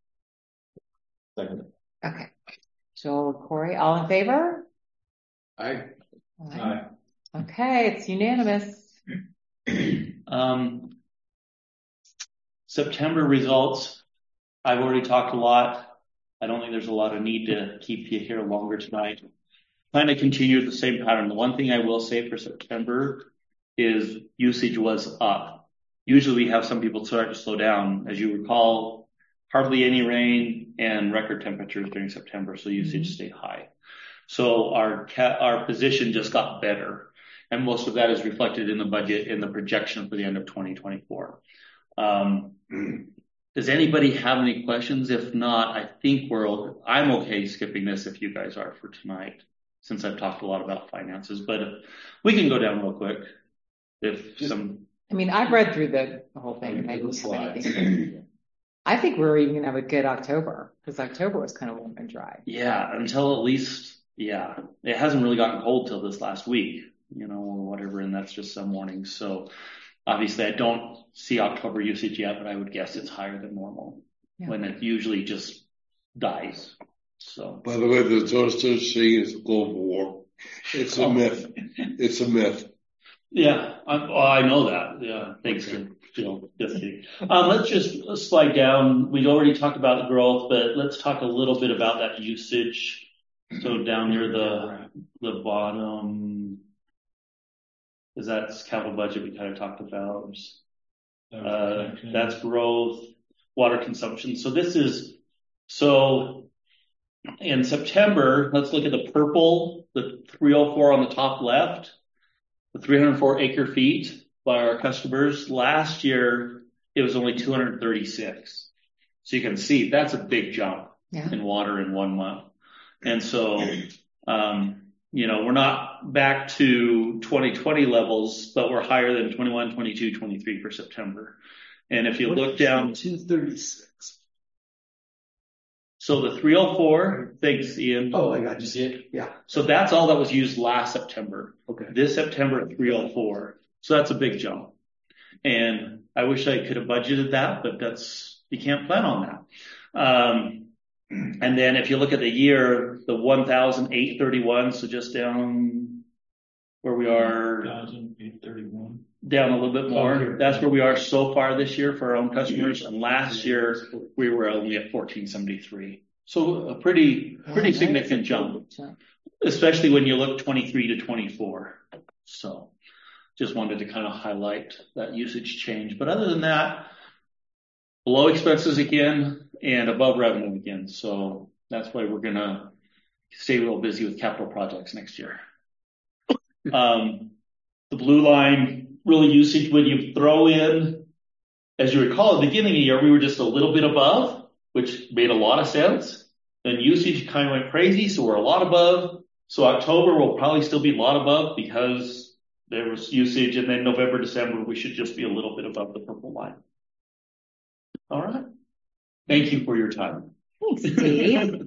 Second. Okay. Joel, Corey, all in favor? I, Aye. Okay, it's unanimous. Um, September results. I've already talked a lot. I don't think there's a lot of need to keep you here longer tonight. Kind of continue the same pattern. The one thing I will say for September is usage was up. Usually we have some people start to slow down. As you recall, hardly any rain and record temperatures during September, so usage Mm-hmm. stayed high. So our ca- our position just got better, and most of that is reflected in the budget in the projection for the end of twenty twenty-four. Um, does anybody have any questions? If not, I think we're I'm okay skipping this if you guys are for tonight, since I've talked a lot about finances. But we can go down real quick if some. I mean, I've read through the, the whole thing and I didn't have anything. I think we're even gonna have a good October because October was kind of warm and dry. Yeah, until at least, yeah, it hasn't really gotten cold till this last week, you know, or whatever, and that's just some mornings. So obviously I don't see October usage yet, but I would guess it's higher than normal Yeah. when it usually just dies. So, By the way, there's no such thing as global warming. It's a Oh. myth. It's a myth. yeah, I, oh, I know that. Yeah, thanks to Jill. Just kidding. Um, let's just slide down. We'd already talked about the growth, but let's talk a little bit about that usage. So down near the the bottom, is that capital budget we kind of talked about? Uh, that's growth, water consumption. So this is, so in September, let's look at the purple, the three oh four on the top left, the three hundred four acre feet by our customers. Last year, it was only two hundred thirty-six. So you can see that's a big jump Yeah. in water in one month. And so, um, you know, we're not back to twenty twenty levels, but we're higher than twenty-one, twenty-two, twenty-three for September. And if you look down, two thirty-six. so the three oh four, thanks Ian. Oh, I got you. Yeah. So that's all that was used last September. Okay. This September, three oh four. So that's a big jump. And I wish I could have budgeted that, but that's, you can't plan on that. Um, and then if you look at the year, the one thousand eight thirty-one, so just down where we are, one thousand eight thirty-one. down a little bit Oh, more. here. That's where we are so far this year for our own customers. And last year we were only at fourteen seventy-three. So a pretty, pretty significant jump, especially when you look twenty-three to twenty-four. So just wanted to kind of highlight that usage change. But other than that, below expenses again and above revenue again. So that's why we're going to stay real busy with capital projects next year. Um, the blue line, really usage when you throw in, as you recall, at the beginning of the year, we were just a little bit above, which made a lot of sense. Then usage kind of went crazy, so we're a lot above. So October will probably still be a lot above because there was usage, and then November, December, we should just be a little bit above the purple line. All right. Thank you for your time. Thanks, Steve.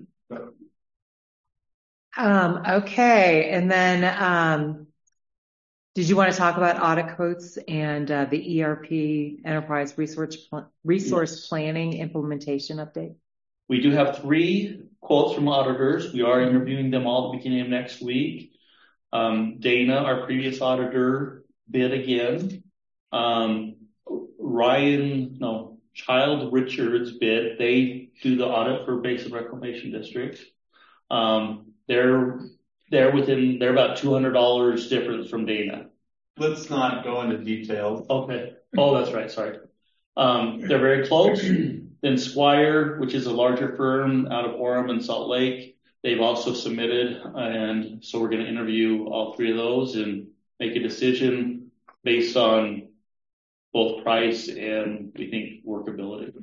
um, okay. And then, um, did you want to talk about audit quotes and uh, the E R P enterprise resource pl- resource Yes. planning implementation update? We do have three quotes from auditors. We are interviewing them all at the beginning of next week. Um, Dana, our previous auditor, bid again. Um, Ryan, no, Child Richards bid. They do the audit for Basin Reclamation District. Um, they're, they're within, they're about two hundred dollars difference from Dana. Let's not go into details. Okay. Oh, that's right. Sorry. Um, they're very close. Then Squire, which is a larger firm out of Orem and Salt Lake, they've also submitted, and so we're going to interview all three of those and make a decision based on both price and, we think, workability.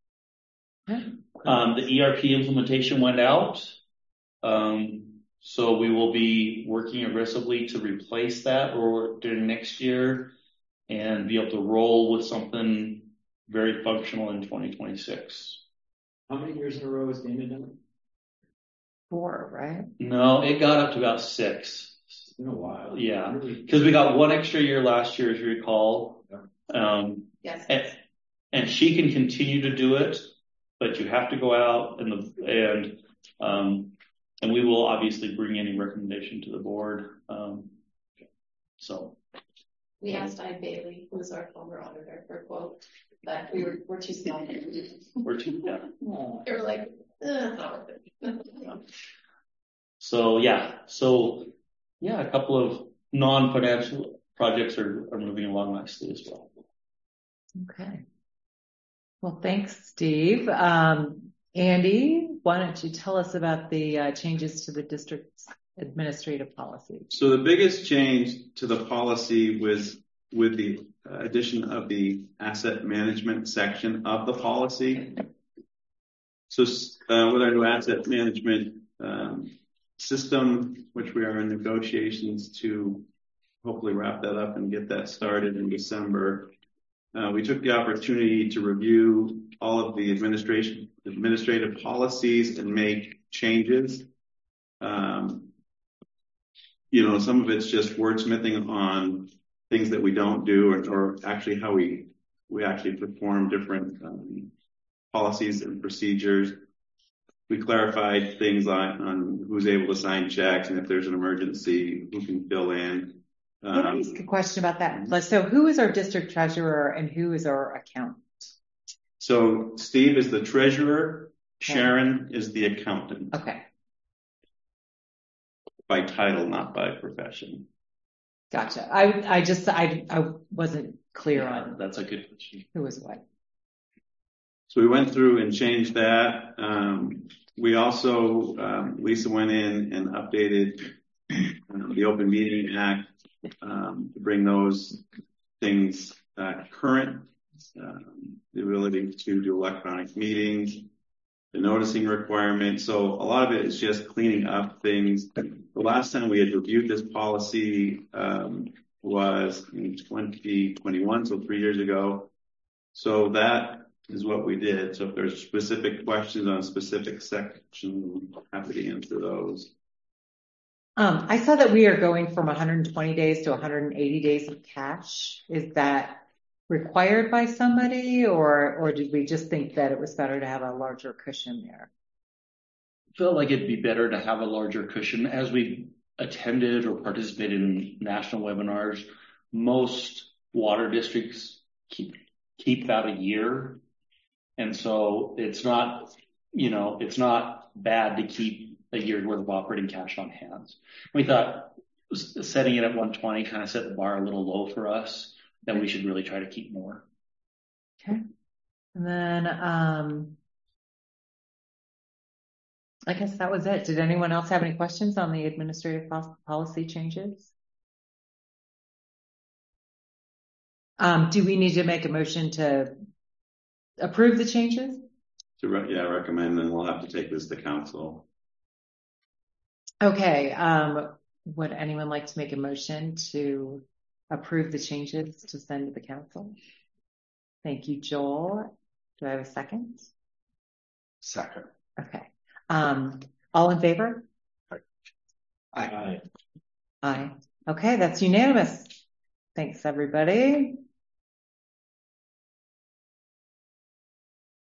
Um, the E R P implementation went out, um, so we will be working aggressively to replace that or during next year and be able to roll with something very functional in twenty twenty-six. How many years in a row has Dana done it? Four, right? No, it got up to about six. It's been a while. Yeah, Really? because we got one extra year last year, as you recall. Um, Yes. and, and she can continue to do it, but you have to go out and the, and, um, and we will obviously bring any recommendation to the board. Um, so. We asked I Bailey, who was our former auditor, for a quote, but we were, we're too small. We're too, yeah. They were like, eh, it's not worth it. So yeah, so yeah, a couple of non-financial projects are, are moving along nicely as well. Okay. Well, thanks, Steve. Um, Andy, why don't you tell us about the uh, changes to the district's administrative policy? So the biggest change to the policy was with the addition of the asset management section of the policy. So uh, with our new asset management um, system, which we are in negotiations to hopefully wrap that up and get that started in December, uh, we took the opportunity to review all of the administration administrative policies and make changes. Um, you know, some of it's just wordsmithing on things that we don't do, or, or actually how we we actually perform different um, policies and procedures. We clarified things on, on who's able to sign checks, and if there's an emergency, who can fill in. Um, Can I ask a question about that? So who is our district treasurer and who is our accountant? So Steve is the treasurer, Sharon is the accountant. Okay. By title, not by profession. Gotcha. I, I just, I, I wasn't clear Yeah, on that's a good question. who was what. So we went through and changed that. Um, we also, um, Lisa went in and updated um, the Open Meeting Act um, to bring those things uh, current. Um, the ability to do electronic meetings, the noticing requirement. So a lot of it is just cleaning up things. The last time we had reviewed this policy um, was in twenty twenty-one, so three years ago. So that is what we did. So if there's specific questions on specific sections, I'm happy to answer those. Um, I saw that we are going from one hundred twenty days to one hundred eighty days of cash. Is that required by somebody, or or did we just think that it was better to have a larger cushion there? I felt like it'd be better to have a larger cushion. As we attended or participated in national webinars, most water districts keep keep about a year. And so it's not, you know, it's not bad to keep a year's worth of operating cash on hand. We thought setting it at one twenty kind of set the bar a little low for us, that we should really try to keep more. Okay. And then, um, I guess that was it. Did anyone else have any questions on the administrative policy changes? Um, do we need to make a motion to approve the changes? To re- yeah, recommend, and we'll have to take this to council. Okay. Um, would anyone like to make a motion to approve the changes to send to the council? Thank you, Joel. Do I have a second? Second. Okay. Um, all in favor? Aye. Aye. Aye. Okay, that's unanimous. Thanks, everybody.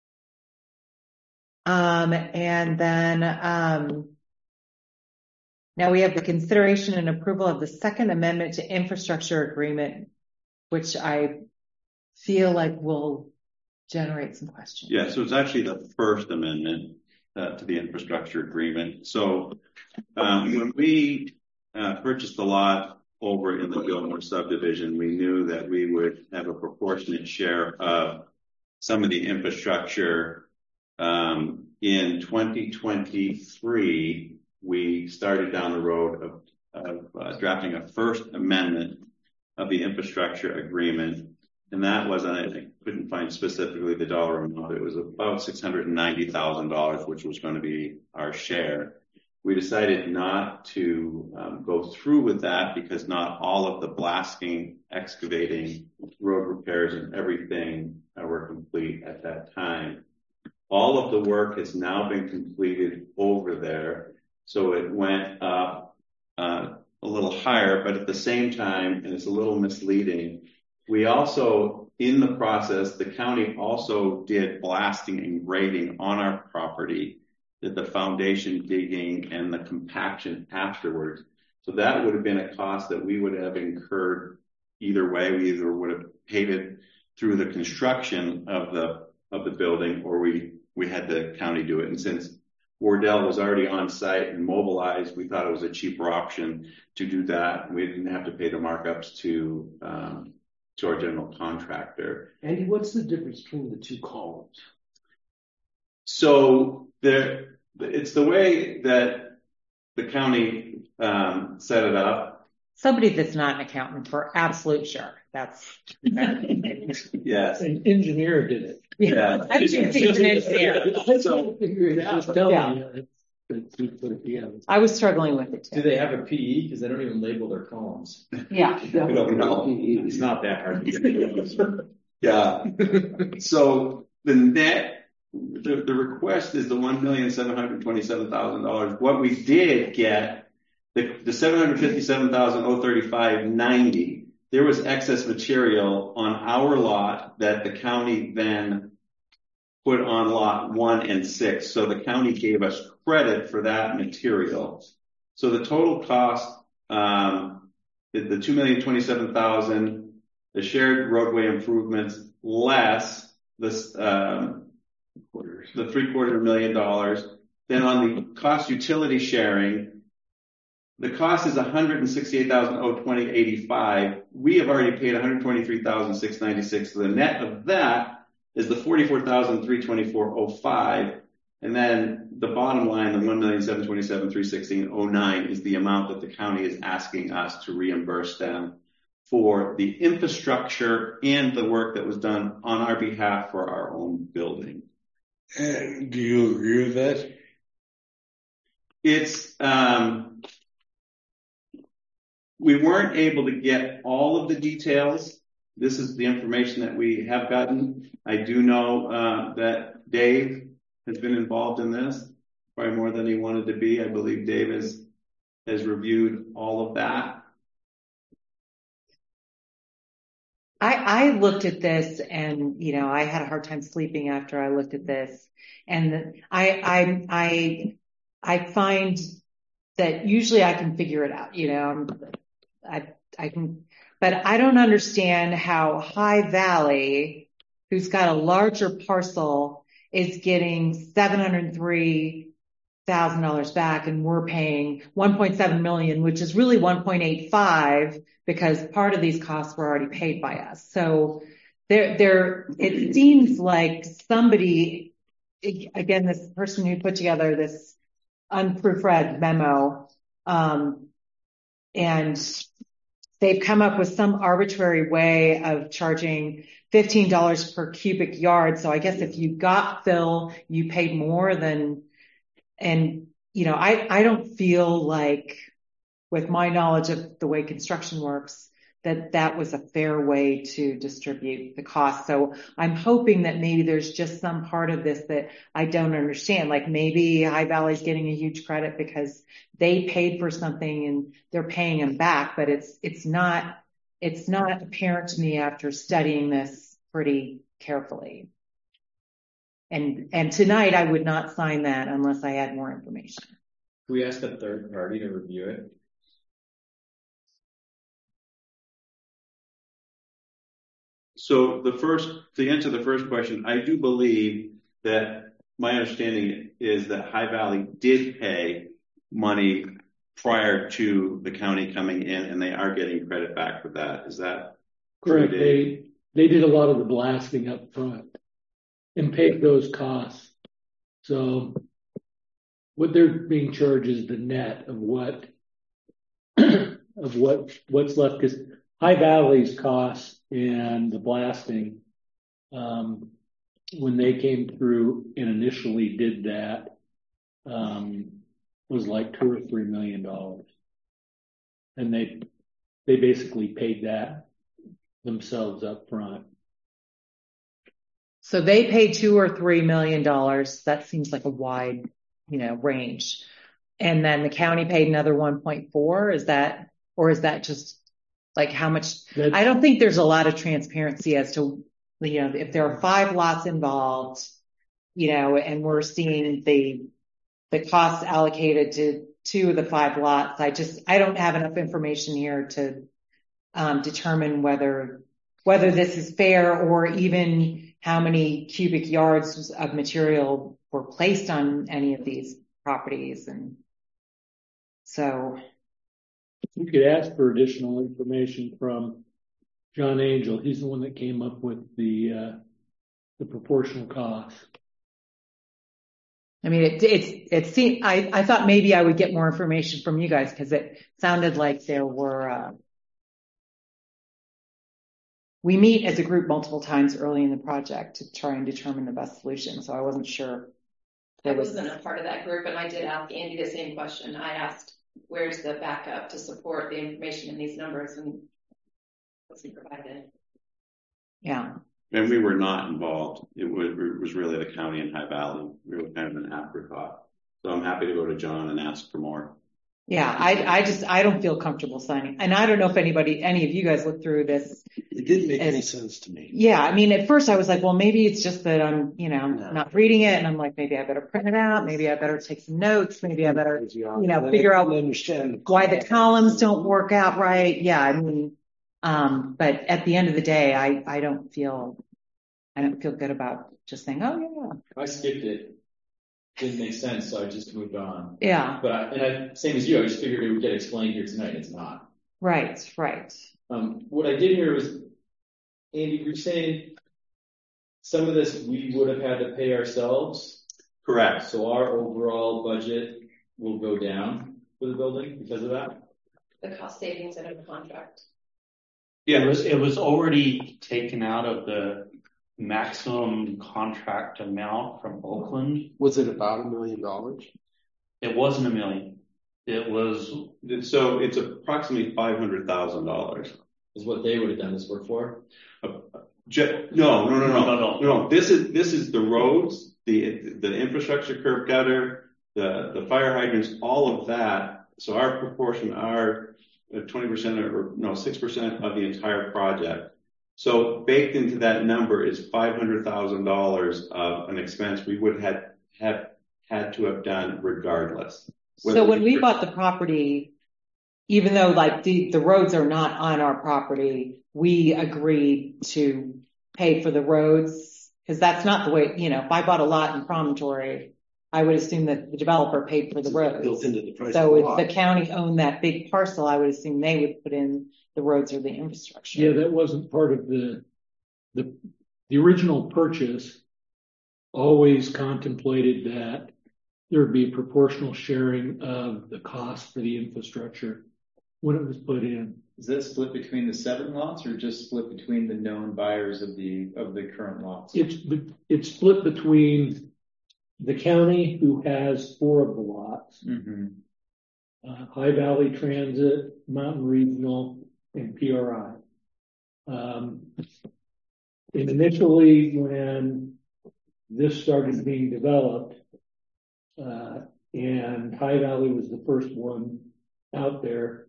Um, and then, um, Now we have the consideration and approval of the second amendment to infrastructure agreement, which I feel like will generate some questions. Yeah, so it's actually the first amendment uh, to the infrastructure agreement. So um, when we uh, purchased the lot over in the Gilmore subdivision, we knew that we would have a proportionate share of some of the infrastructure. Um, in twenty twenty-three, we started down the road of, of uh, drafting a first amendment of the infrastructure agreement. And that was, I couldn't find specifically the dollar amount. It was about six hundred ninety thousand dollars, which was going to be our share. We decided not to um, go through with that because not all of the blasting, excavating, road repairs, and everything uh, were complete at that time. All of the work has now been completed over there. So it went up uh, a little higher, but at the same time, and it's a little misleading, we also, in the process, the county also did blasting and grading on our property, did the foundation digging and the compaction afterwards. So that would have been a cost that we would have incurred either way. We either would have paid it through the construction of the of the building, or we we had the county do it. And since Wardell was already on site and mobilized, we thought it was a cheaper option to do that. We didn't have to pay the markups to um, to our general contractor. Andy, what's the difference between the two columns? So there, it's the way that the county um, set it up. Somebody that's not an accountant for absolute sure. That's yes. An engineer did it. Yeah. I think it's an engineer. So, just telling Yeah. you. It's, it's, I was struggling with it too. Do they have a P E? Because they don't even label their columns. Yeah. I don't know. It's not that hard. Yeah. So the net, the, the request is the one million seven hundred twenty-seven thousand dollars. What we did get, the, the seven hundred fifty-seven thousand thirty-five ninety, there was excess material on our lot that the county then put on lot one and six. So the county gave us credit for that material. So the total cost, um, the, the two million twenty-seven thousand, the shared roadway improvements less this, um, the three quarter million dollars. Then on the cost utility sharing, the cost is one hundred sixty-eight thousand twenty eighty-five. We have already paid one hundred twenty-three thousand six ninety-six. So the net of that is the forty-four thousand three twenty-four oh five. And then the bottom line, the one million seven twenty-seven three sixteen oh nine, is the amount that the county is asking us to reimburse them for the infrastructure and the work that was done on our behalf for our own building. And do you agree with that? It's, um, we weren't able to get all of the details. This is the information that we have gotten. I do know uh, that Dave has been involved in this, probably more than he wanted to be. I believe Dave has, has reviewed all of that. I, I looked at this and, you know, I had a hard time sleeping after I looked at this. And I, I, I, I find that usually I can figure it out, you know, I, I can, but I don't understand how High Valley, who's got a larger parcel, is getting seven hundred three thousand dollars back, and we're paying one point seven million, which is really one point eight five, because part of these costs were already paid by us. So there, there, it seems like somebody, again, this person who put together this unproofread memo, um, and they've come up with some arbitrary way of charging fifteen dollars per cubic yard. So I guess if you got fill, you paid more than, and, you know, I, I don't feel like, with my knowledge of the way construction works, that that was a fair way to distribute the cost. So I'm hoping that maybe there's just some part of this that I don't understand. Like maybe High Valley's getting a huge credit because they paid for something and they're paying them back, but it's, it's not, it's not apparent to me after studying this pretty carefully. And, and tonight I would not sign that unless I had more information. Can we ask a third party to review it? So the first, to answer the first question, I do believe that my understanding is that High Valley did pay money prior to the county coming in, and they are getting credit back for that. Is that correct? true, They they did a lot of the blasting up front and paid those costs. So what they're being charged is the net of what of what what's left, because High Valley's costs and the blasting, um, when they came through and initially did that, um, was like two or three million dollars, and they they basically paid that themselves up front. So they paid two or three million dollars. That seems like a wide, you know, range. And then the county paid another one point four. Is that, or is that just like how much? That's, I don't think there's a lot of transparency as to, you know, if there are five lots involved, you know, and we're seeing the the costs allocated to two of the five lots. I just, I don't have enough information here to um, determine whether whether this is fair, or even how many cubic yards of material were placed on any of these properties. And so you could ask for additional information from John Angel. He's the one that came up with the uh, the proportional cost. I mean, it it's it seemed I I thought maybe I would get more information from you guys, because it sounded like there were. Uh, we meet as a group multiple times early in the project to try and determine the best solution. So I wasn't sure. I wasn't a part of that group, and I did ask Andy the same question. I asked, where's the backup to support the information in these numbers, and wasn't provided. Yeah. And we were not involved. It was, it was really the county and High Valley. We were kind of an afterthought. So I'm happy to go to John and ask for more. Yeah, I I just I don't feel comfortable signing, and I don't know if anybody, any of you guys looked through this. It didn't make as, any sense to me. Yeah, I mean, at first I was like, well, maybe it's just that I'm, you know, No. not reading it, and I'm like, maybe I better print it out, maybe I better take some notes, maybe I better, You you know, figure out understand why the columns don't work out right. Yeah, I mean, um, but at the end of the day, I I don't feel I don't feel good about just saying, oh yeah, I skipped it. Didn't make sense, so I just moved on. yeah, But I, and I, same as you, I just figured it would get explained here tonight. It's not. right, right. Um, what I did hear was, Andy, you're saying some of this we would have had to pay ourselves. Correct. So our overall budget will go down for the building because of that. The cost savings out of the contract. Yeah. It was, it was already taken out of the maximum contract amount from Oakland. Was it about a million dollars? It wasn't a million. It was, So it's approximately five hundred thousand dollars. Is what they would have done this work for. Je- no, no, no, no, No, no. no. This is this is the roads, the the infrastructure, curb gutter, the the fire hydrants, all of that. So our proportion, our twenty percent or no six percent of the entire project. So baked into that number is five hundred thousand dollars of an expense we would have have had to have done regardless. So when we bought the property, even though like the, the roads are not on our property, we agreed to pay for the roads, because that's not the way, you know, if I bought a lot in Promontory, I would assume that the developer paid for the roads. Built into the price So of the if lot. the county owned that big parcel, I would assume they would put in the roads or the infrastructure. Yeah, that wasn't part of the the the original purchase. Always contemplated that there would be proportional sharing of the cost for the infrastructure when it was put in. Is that split between the seven lots or just split between the known buyers of the of the current lots? It's it's split between the county, who has four of the lots, Mm-hmm. uh, High Valley Transit, Mountain Regional, and P R I. Um, and initially, when this started being developed, uh, and High Valley was the first one out there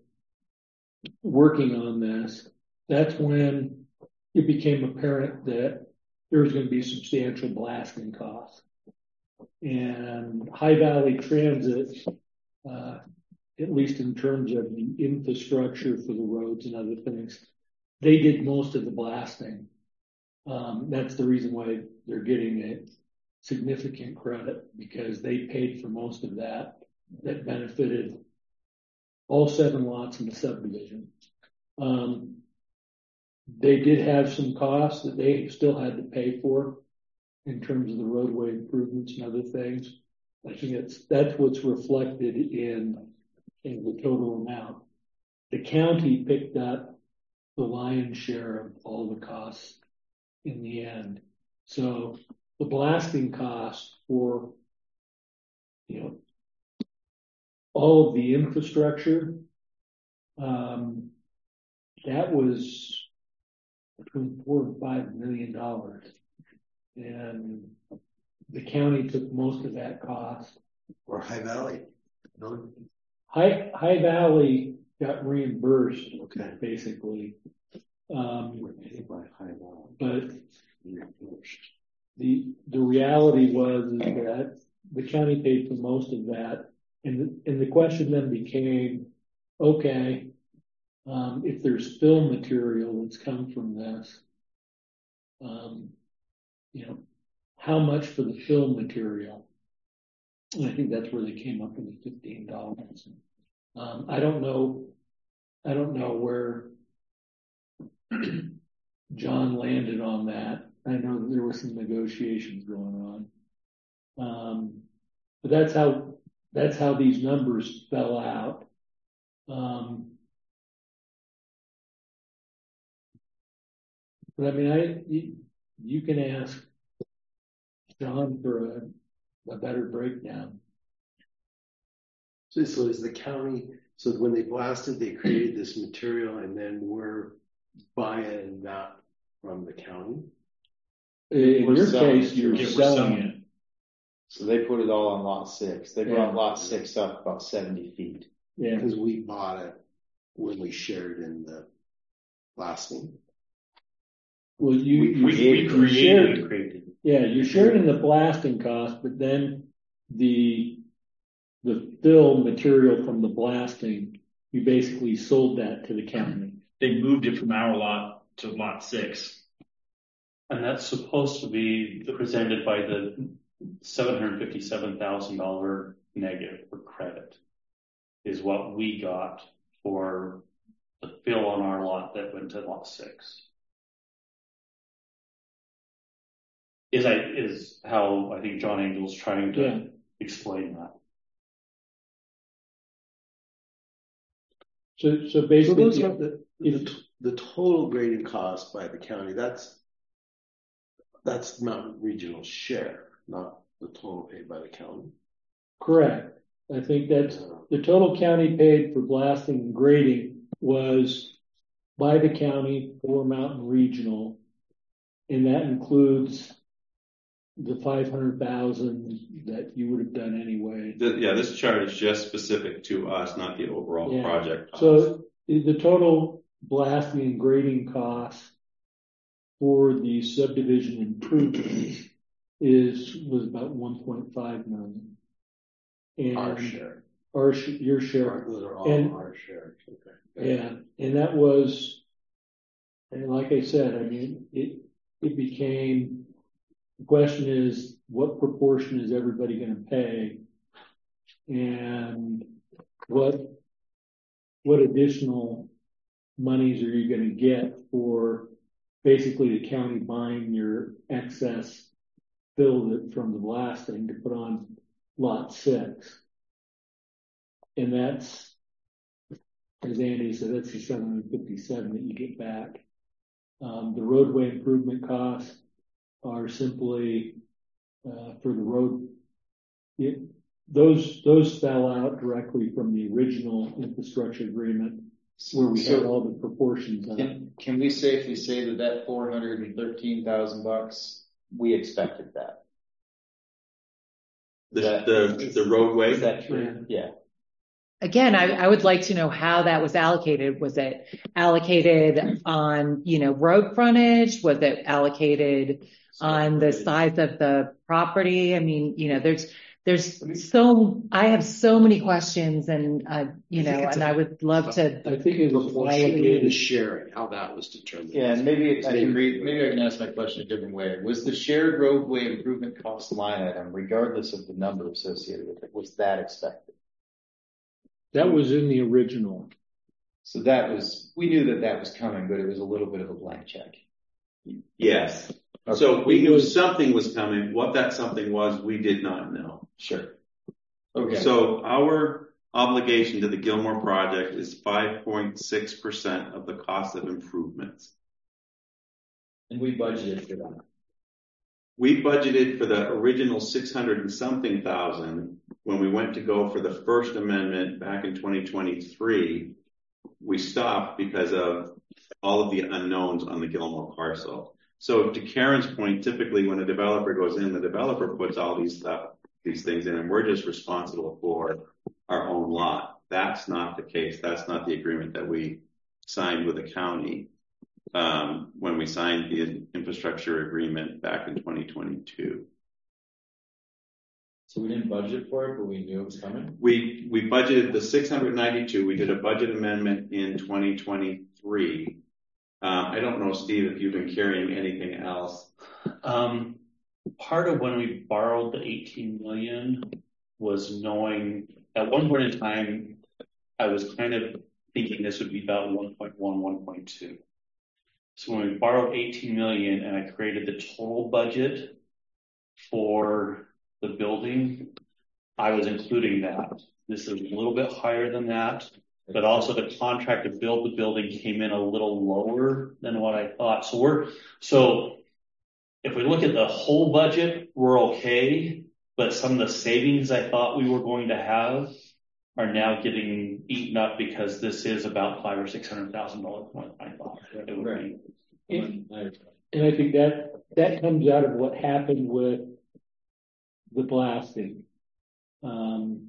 working on this, that's when it became apparent that there was going to be substantial blasting costs. And High Valley Transit uh, at least in terms of the infrastructure for the roads and other things. They did most of the blasting. Um, that's the reason why they're getting a significant credit, because they paid for most of that. That benefited all seven lots in the subdivision. Um, they did have some costs that they still had to pay for in terms of the roadway improvements and other things. I think it's, that's what's reflected in, in the total amount. The county picked up the lion's share of all the costs in the end. So the blasting cost for, you know, all of the infrastructure, um, that was between four and five million dollars. And the county took most of that cost. Or High Valley. No? High, High Valley got reimbursed, Okay. basically. Um, We're paid by High Valley. but Reimbursed. the, the reality was is that the county paid for most of that. And, the- and the question then became, okay, um, if there's fill material that's come from this, um, you know, how much for the fill material? And I think that's where they came up with the fifteen dollars. Um, I don't know, I don't know where John landed on that. I know that there were some negotiations going on. Um, but that's how, that's how these numbers fell out. Um, but I mean, I, you, you can ask John for a, a better breakdown. So, so is the county, so when they blasted, they created this material and then we're buying that from the county? In We're your selling case, it. you're Yeah, we're selling selling it. it. So they put it all on lot six. They brought Yeah. lot six up about seventy feet. Yeah. Because we bought it when we shared in the blasting. Well, you, We you, We, we you created, shared, yeah, you shared in the blasting cost, but then the, the fill material from the blasting, you basically sold that to the county. they moved it from our lot to lot six. And that's supposed to be presented by the seven hundred fifty-seven thousand dollars negative for credit is what we got for the fill on our lot that went to lot six. Is I, is how I think John Angel's trying to Yeah. explain that. So, so So basically, those are the, the, the total grading cost by the county. That's, that's Mountain Regional share, not the total paid by the county. correct. I think that's, the total county paid for blasting and grading was by the county for Mountain Regional. And that includes the five hundred thousand that you would have done anyway. The- yeah, this chart is just specific to us, not the overall Yeah. project cost. So the the total blasting and grading costs for the subdivision improvements is, was about one point five million. And Our share. Our, sh- your share. Those are all And- our shares. Okay. Yeah, and that was, and like I said, I mean, it, it became, the question is, what proportion is everybody gonna pay? And what, what additional monies are you gonna get for basically the county buying your excess fill that from the blasting to put on lot six? And that's, as Andy said, that's the seven hundred fifty-seven that you get back. Um, the roadway improvement costs are simply, uh, for the road. It, those, those fell out directly from the original infrastructure agreement where we had So all the proportions on it. can, can we safely say that that four hundred and thirteen thousand bucks, we expected that? The, that- the, the roadway. Is that true? Yeah. Again, I, I would like to know how that was allocated. Was it allocated on, you know, road frontage? Was it allocated on the size of the property? I mean, you know, there's, there's so, I have so many questions and, uh, you know, and I would love to. I think it was Proportionate sharing, how that was determined. Yeah, and maybe I can read, maybe I can ask my question a different way. Was the shared roadway improvement cost line item, regardless of the number associated with it, was that expected? That was in the original. So that was, we knew that that was coming, but it was a little bit of a blank check. Yes. Okay. So we knew something was coming. What that something was, we did not know. Sure. Okay. So our obligation to the Gilmore project is five point six percent of the cost of improvements. And we budgeted for that. We budgeted for the original six hundred and something thousand. When we went to go for the first amendment back in twenty twenty-three, we stopped because of all of the unknowns on the Gilmore parcel. So to Karen's point, typically when a developer goes in, the developer puts all these stuff, these things in, and we're just responsible for our own lot. That's not the case. That's not the agreement that we signed with the county um, when we signed the infrastructure agreement back in twenty twenty-two. So we didn't budget for it, but we knew it was coming? We, we budgeted the six hundred ninety-two. We did a budget amendment in twenty twenty-three. Um, I don't know, Steve, if you've been carrying anything else. Um, part of when we borrowed the eighteen million was knowing at one point in time, I was kind of thinking this would be about one point one, one point two. So when we borrowed eighteen million and I created the total budget for the building, I was including that. This is a little bit higher than that, but also the contract to build the building came in a little lower than what I thought. So we're, so if we look at the whole budget, we're okay, but some of the savings I thought we were going to have are now getting eaten up because this is about five or six hundred thousand dollars more than I thought it would Right. be. And, and I think that that comes out of what happened with the blasting. Um,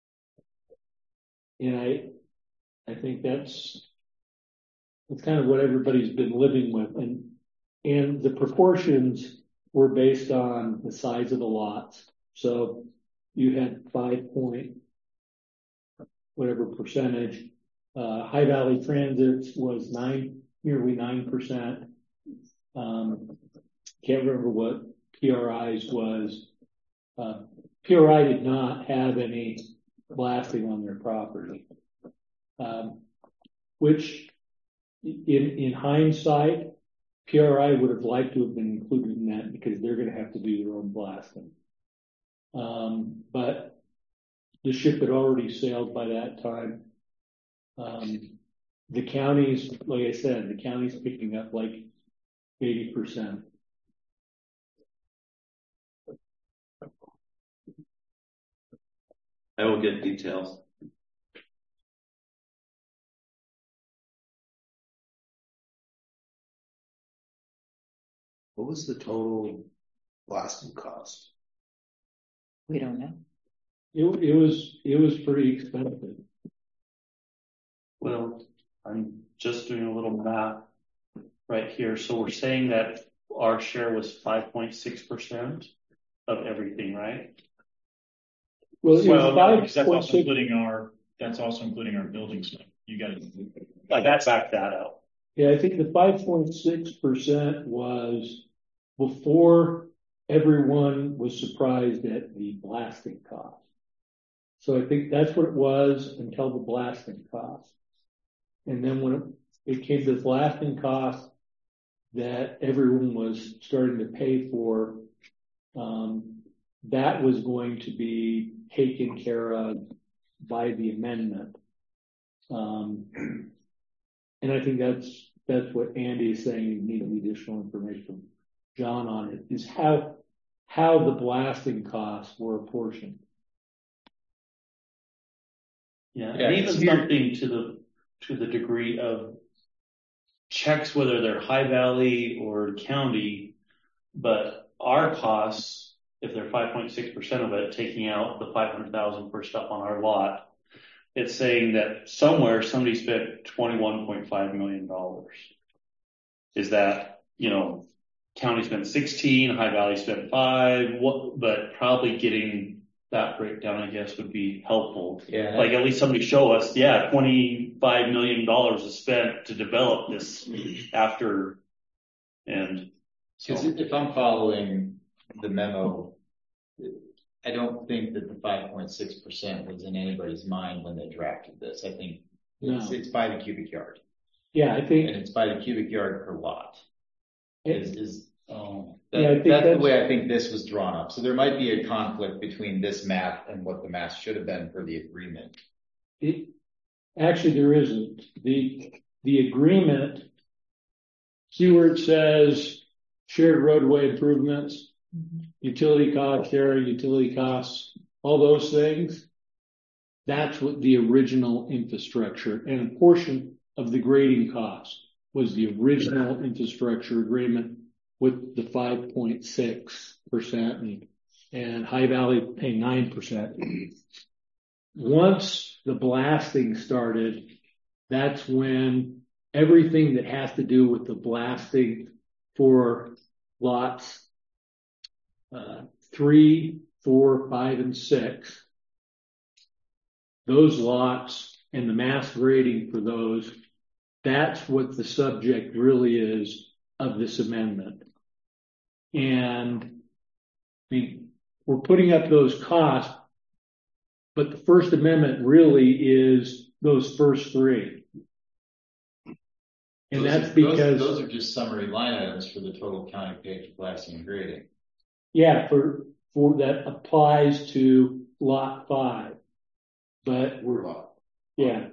and I, I think that's, that's kind of what everybody's been living with. And, and the proportions were based on the size of the lots. So you had five point whatever percentage. Uh, High Valley Transit was nine, nearly nine percent. Um, can't remember what P R I's was. Uh, P R I did not have any blasting on their property, um, which in, in hindsight, P R I would have liked to have been included in that because they're going to have to do their own blasting. Um, but the ship had already sailed by that time. Um, the counties, like I said, the county's picking up like eighty percent. I will get details. What was the total blasting cost? We don't know. It, it was, it was pretty expensive. Well, I'm just doing a little math right here. So we're saying that our share was five point six percent of everything, right? Well, it Well, was five because that's point also six. including our, that's also including our building stuff. You got to. Like that's back that out. Yeah, I think the five point six percent was before everyone was surprised at the blasting cost. So I think that's what it was until the blasting cost. And then when it, it came to the blasting cost that everyone was starting to pay for, um, that was going to be taken care of by the amendment. Um, and I think that's, that's what Andy is saying. You need additional information from John on it, is how, how the blasting costs were apportioned. Yeah, Yeah, and even it's weird. something to the to the degree of checks, whether they're High Valley or county, but our costs, if they're five point six percent of it, taking out the five hundred thousand for stuff on our lot, it's saying that somewhere somebody spent twenty-one point five million dollars. Is that, you know, county spent sixteen, High Valley spent five, what, but probably getting that breakdown, I guess, would be helpful. Yeah. Like at least somebody show us, yeah, twenty-five million dollars is spent to develop this after, and so. Because if I'm following the memo, I don't think that the five point six percent was in anybody's mind when they drafted this. I think it's, No. it's by the cubic yard, Yeah, I and think, it's by the cubic yard per lot. Is, is, um, that, Yeah, I think that's the that's- way I think this was drawn up. So there might be a conflict between this math and what the math should have been for the agreement. it, actually there isn't. The, the agreement, see where it says shared roadway improvements, utility cost sharing, utility costs, all those things. That's what the original infrastructure, and a portion of the grading cost was the original infrastructure agreement with the five point six percent and, and High Valley paying nine percent. Once the blasting started, that's when everything that has to do with the blasting for lots uh, three, four, five, and six, those lots and the mass grading for those, that's what the subject really is of this amendment. And I mean, we're putting up those costs, but the First Amendment really is those first three. And Those that's are- because, those, those are just summary line items for the total county paid for blasting and grading. yeah, for, for that applies to lot five. But We're lot. yeah.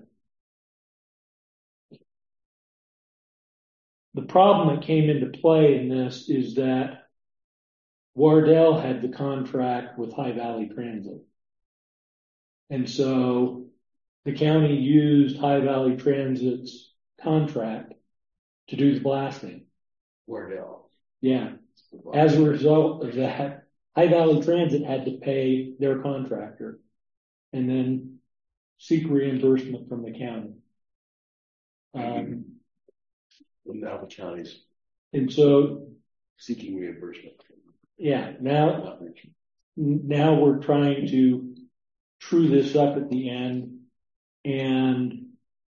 The problem that came into play in this is that Wardell had the contract with High Valley Transit. And so the county used High Valley Transit's contract to do the blasting. Wardell. Yeah. As a result of that, High Valley Transit had to pay their contractor and then seek reimbursement from the county. Um, And now the county's and so, seeking reimbursement. yeah, now, now we're trying to true this up at the end, and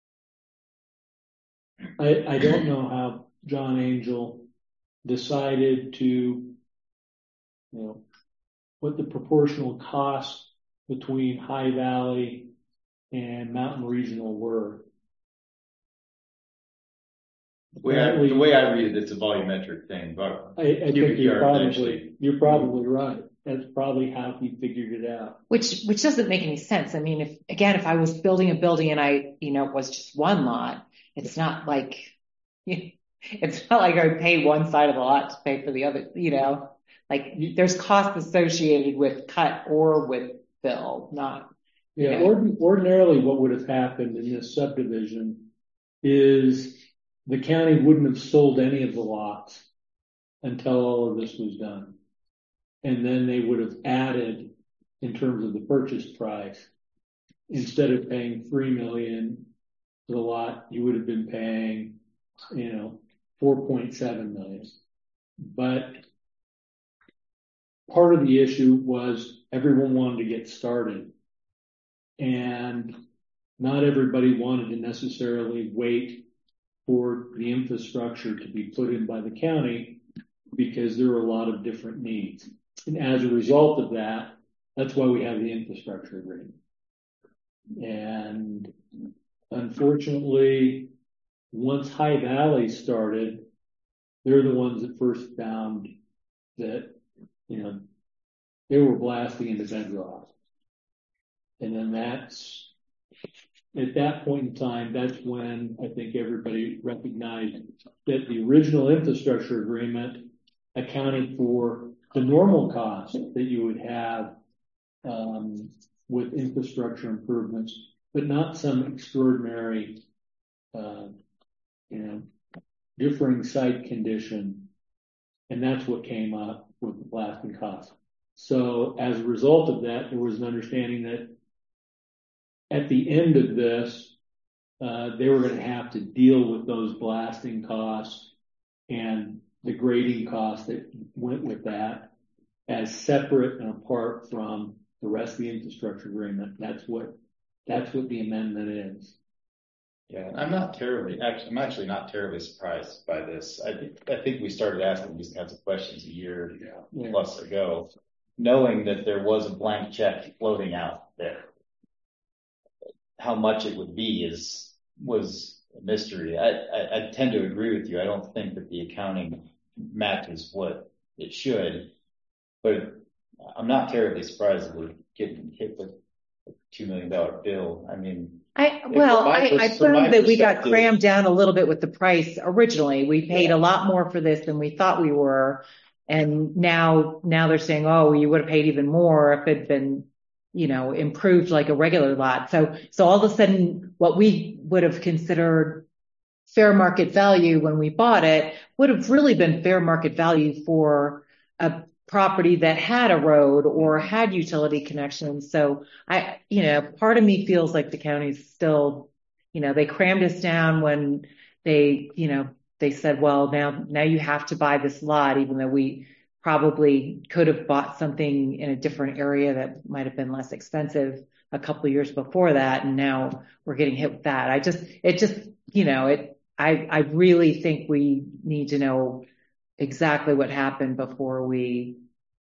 I, I don't know how John Angel decided to, you know, what the proportional costs between High Valley and Mountain Regional were. The way I, the way I read it, it's a volumetric thing, but I, I cubic think you're yard probably, eventually. you're probably right. That's probably how he figured it out. Which, which doesn't make any sense. I mean, if, again, if I was building a building and I, you know, was just one lot, it's not like, it's not like I would pay one side of the lot to pay for the other, you know, like there's costs associated with cut or with fill, not, Yeah, Yeah. ordin- ordinarily what would have happened in this subdivision is the county wouldn't have sold any of the lots until all of this was done. And then they would have added in terms of the purchase price. Instead of paying three million for the lot, you would have been paying, you know, four point seven million. But part of the issue was everyone wanted to get started. And not everybody wanted to necessarily wait for the infrastructure to be put in by the county because there were a lot of different needs. And as a result of that, that's why we have the infrastructure agreement. And unfortunately, once High Valley started, they're the ones that first found that, you know, they were blasting into bedrock. And then that's, at that point in time, that's when I think everybody recognized that the original infrastructure agreement accounted for the normal cost that you would have um, with infrastructure improvements, but not some extraordinary, uh, you know, differing site condition. And that's what came up with the blasting costs. So as a result of that, there was an understanding that at the end of this, uh, they were going to have to deal with those blasting costs and the grading costs that went with that as separate and apart from the rest of the infrastructure agreement. That's what, that's what the amendment is. Yeah, I'm not terribly, actually, I'm actually not terribly surprised by this. I think, I think we started asking these kinds of questions a year Yeah. plus ago, knowing that there was a blank check floating out there. How much it would be is, was a mystery. I, I, I tend to agree with you. I don't think that the accounting matches what it should, but I'm not terribly surprised that we're getting hit with a two million dollar bill. I mean, I, well, my I, pers- I from my found that we got perspective- crammed down a little bit with the price originally. We paid Yeah. a lot more for this than we thought we were. And now, now they're saying, oh, you would have paid even more if it'd been, you know, improved like a regular lot. So, so all of a sudden what we would have considered fair market value when we bought it would have really been fair market value for a property that had a road or had utility connections. So I, you know, part of me feels like the county's still, you know, they crammed us down when they, you know, they said, well, now, now you have to buy this lot, even though we probably could have bought something in a different area that might have been less expensive a couple of years before that. And now we're getting hit with that. I just, it just, you know, it, I, I really think we need to know exactly what happened before we,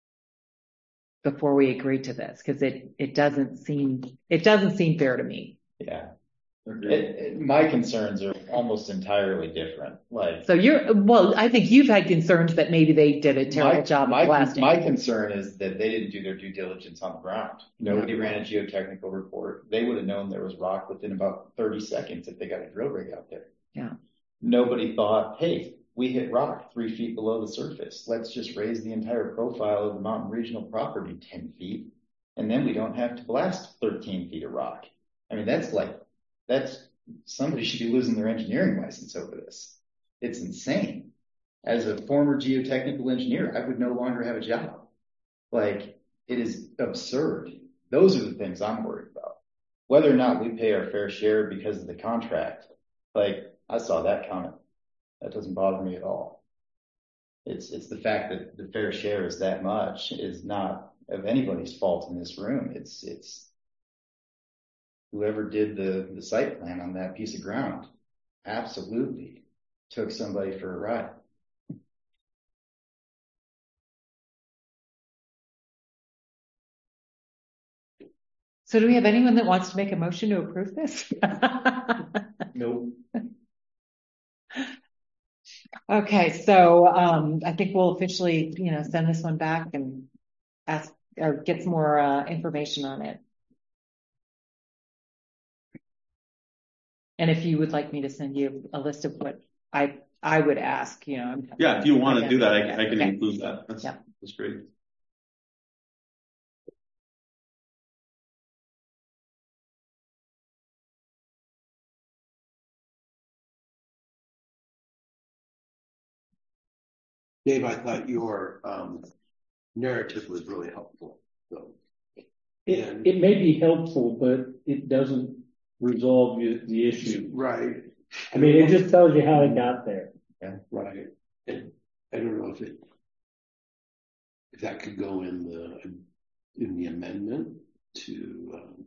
before we agree to this. Cause it, it doesn't seem, it doesn't seem fair to me. yeah. It, it, my concerns are almost entirely different. Like, So you're, well, I think you've had concerns that maybe they did a terrible my, job my, of blasting. my concern is that they didn't do their due diligence on the ground. Nobody ran a geotechnical report. They would have known there was rock within about thirty seconds if they got a drill rig out there. Yeah. Nobody thought, hey, we hit rock three feet below the surface. Let's just raise the entire profile of the Mountain Regional property ten feet. And then we don't have to blast thirteen feet of rock. I mean, that's like, that's, somebody should be losing their engineering license over this. It's insane. As a former geotechnical engineer, I would no longer have a job. Like, it is absurd. Those are the things I'm worried about. Whether or not we pay our fair share because of the contract, like, I saw that comment. That doesn't bother me at all. It's, it's the fact that the fair share is that much is not of anybody's fault in this room. It's, it's, whoever did the, the site plan on that piece of ground absolutely took somebody for a ride. So do we have anyone that wants to make a motion to approve this? Nope. Okay, so um, I think we'll officially, you know, send this one back and ask or get some more uh, information on it. And if you would like me to send you a list of what I I would ask, you know. I'm, Yeah, if you want to okay. do that, I, I can Okay. include that. That's, Yeah. that's great. Dave, I thought your um, narrative was really helpful. So, It, it may be helpful, but it doesn't resolve the, the issue. right. I mean, it just tells you how it got there. Right. And I don't know if it, if that could go in the, in the amendment to, um,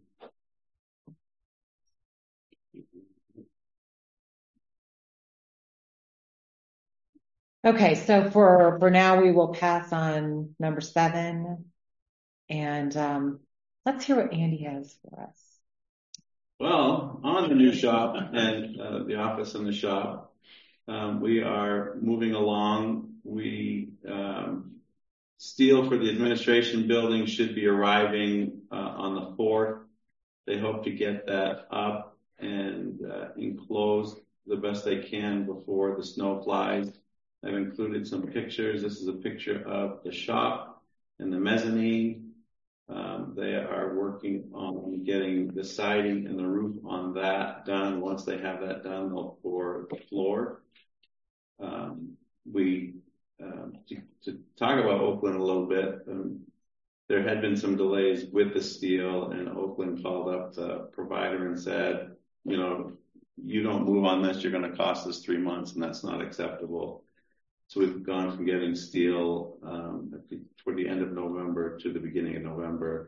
Okay, so for for now we will pass on number seven, and um, let's hear what Andy has for us. Well, on the new shop and uh, the office and the shop, um, we are moving along. We um, steel for the administration building should be arriving uh, on the fourth. They hope to get that up and uh, enclosed the best they can before the snow flies. I've included some pictures. This is a picture of the shop and the mezzanine. Um, they are working on getting the siding and the roof on that done. Once they have that done, they'll pour the floor. Um, we, um, to, to talk about Oakland a little bit, um, there had been some delays with the steel, and Oakland called up the provider and said, you know, you don't move on this, you're going to cost us three months, and that's not acceptable. So we've gone from getting steel um, at the, toward the end of November to the beginning of November.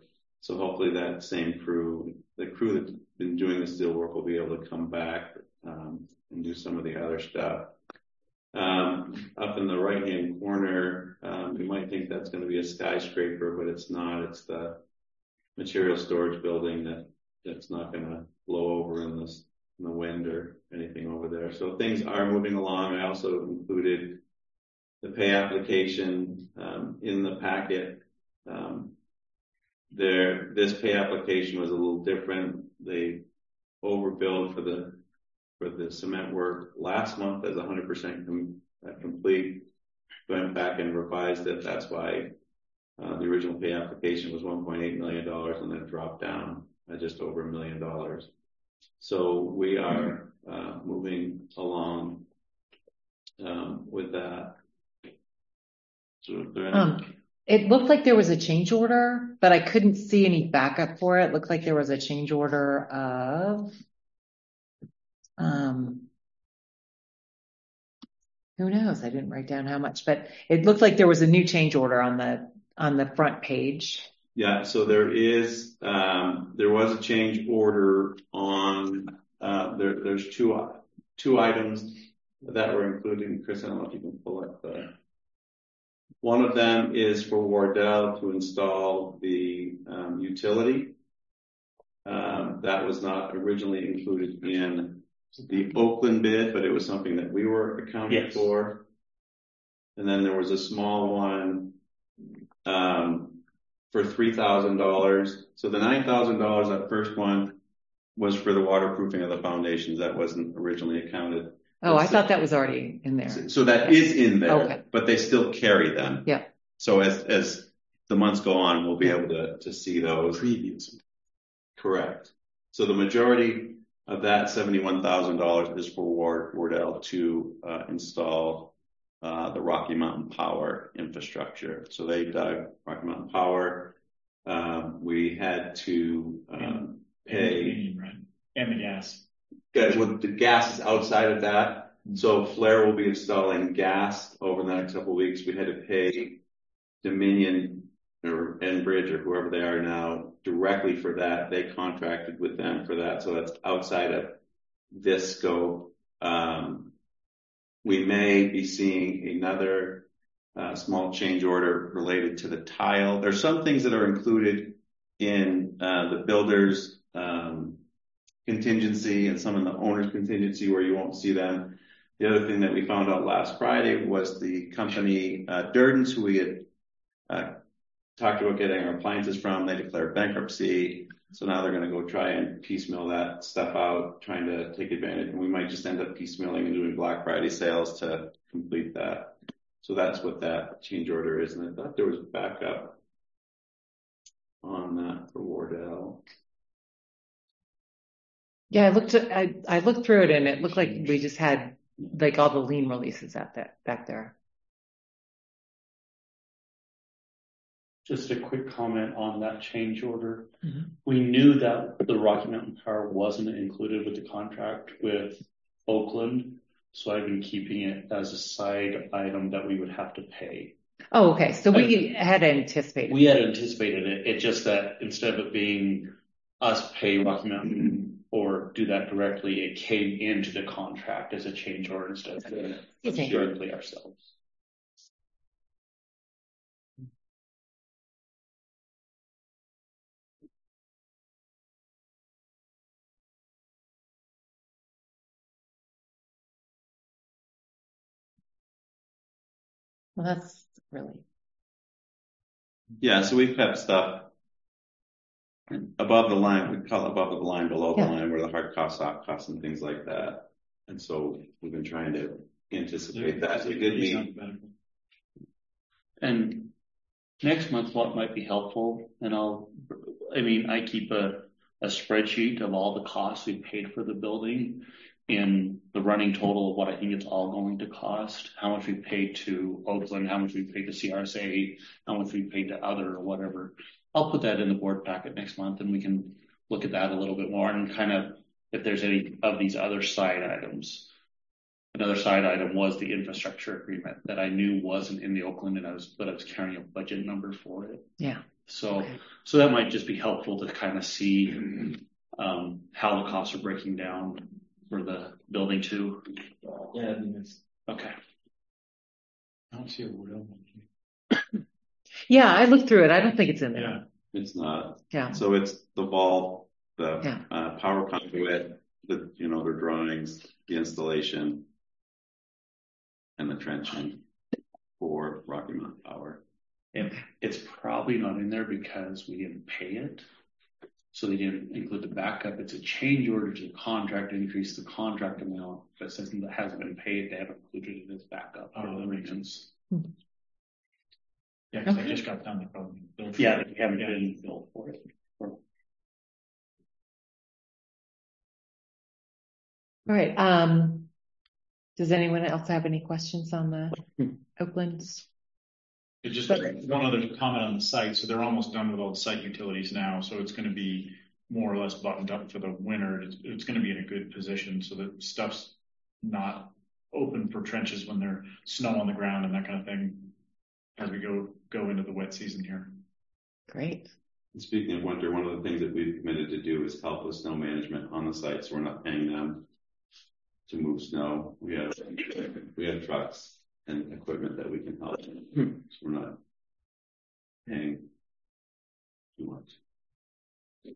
So hopefully that same crew, the crew that's been doing the steel work, will be able to come back um, and do some of the other stuff. Um, up in the right-hand corner, um, you might think that's going to be a skyscraper, but it's not. It's the material storage building that that's not going to blow over in the, in the wind or anything over there. So things are moving along. I also included the pay application um, in the packet. Um, there, this pay application was a little different. They overbilled for the for the cement work last month as one hundred percent com- uh, complete. Went back and revised it. That's why uh, the original pay application was one point eight million dollars and then dropped down at just over a million dollars. So we are uh, moving along um, with that. So there Um, it looked like there was a change order, but I couldn't see any backup for it. It looked like there was a change order of, um, who knows? I didn't write down how much, but it looked like there was a new change order on the, on the front page. Yeah, so there is, um, there was a change order on, uh, there, there's two, two items that were included. Chris, I don't know if you can pull up the, one of them is for Wardell to install the, um, utility. Um, that was not originally included in the Oakland bid, but it was something that we were accounting Yes. for. And then there was a small one, um, for three thousand dollars. So the nine thousand dollars, that first one, was for the waterproofing of the foundations. That wasn't originally accounted. Oh, I So- thought that was already in there. So that is in there, Okay. but they still carry them. Yeah. So as, as the months go on, we'll be able to, to see those. Previous. Correct. So the majority of that seventy-one thousand dollars is for Ward, Wardell to, uh, install, uh, the Rocky Mountain Power infrastructure. So they dug Rocky Mountain Power. Um, we had to, um, pay. Right. And the gas. Yeah, well, the gas is outside of that. So Flair will be installing gas over the next couple of weeks. We had to pay Dominion or Enbridge or whoever they are now directly for that. They contracted with them for that. So that's outside of this scope. Um, we may be seeing another uh, small change order related to the tile. There's some things that are included in uh, the builder's um, contingency and some in the owner's contingency where you won't see them. The other thing that we found out last Friday was the company uh, Durden's, who we had uh, talked about getting our appliances from. They declared bankruptcy, so now they're going to go try and piecemeal that stuff out, trying to take advantage. And we might just end up piecemealing and doing Black Friday sales to complete that. So that's what that change order is. And I thought there was backup on that for Wardell. Yeah, I looked at, I, I looked through it and it looked like we just had like all the lien releases at that back there. Just a quick comment on that change order. Mhm. We knew that the Rocky Mountain Power wasn't included with the contract with Oakland, so I've been keeping it as a side item that we would have to pay. Oh, okay. So we had anticipated. We had anticipated it. It's just that instead of it being us pay Rocky Mountain or do that directly, it came into the contract as a change order instead of doing it Okay. directly ourselves. Well, that's really. Yeah, so we've kept stuff above the line. We call it above the line, below the Yeah. line, where the hard costs, soft costs, and things like that. And so we've been trying to anticipate that. We did meet. And next month, what might be helpful, and I'll, I mean, I keep a, a spreadsheet of all the costs we paid for the building and the running total of what I think it's all going to cost, how much we paid to Oakland, how much we paid to C R S A, how much we paid to other or whatever. I'll put that in the board packet next month and we can look at that a little bit more and kind of, if there's any of these other side items. Another side item was the infrastructure agreement that I knew wasn't in the Oakland and I was, but I was carrying a budget number for it. Yeah. So, so that might just be helpful to kind of see, um, how the costs are breaking down for the building too. Yeah, I mean, it's, Okay. I don't see a wheel. Yeah, I looked through it. I don't think it's in there. Yeah. It's not. Yeah. So it's the vault, the Yeah. uh, power conduit, the, you know, the drawings, the installation, and the trenching for Rocky Mountain Power. And it's probably not in there because we didn't pay it. So they didn't include the backup. It's a change order to the contract, increase the contract amount, but since it hasn't been paid, they haven't included it as backup for Oh, the that makes reasons. Yeah, because Okay. I just got done the problem. Yeah, we haven't Yeah. been billed for it. All right. Um, does anyone else have any questions on the Oaklands? It's just one other comment on the site. So they're almost done with all the site utilities now. So it's going to be more or less buttoned up for the winter. It's, it's going to be in a good position so that stuff's not open for trenches when there's snow on the ground and that kind of thing as we go, go into the wet season here. Great. And speaking of winter, one of the things that we've committed to do is help with snow management on the site, so we're not paying them to move snow. We have we have trucks and equipment that we can help, so we're not paying too much.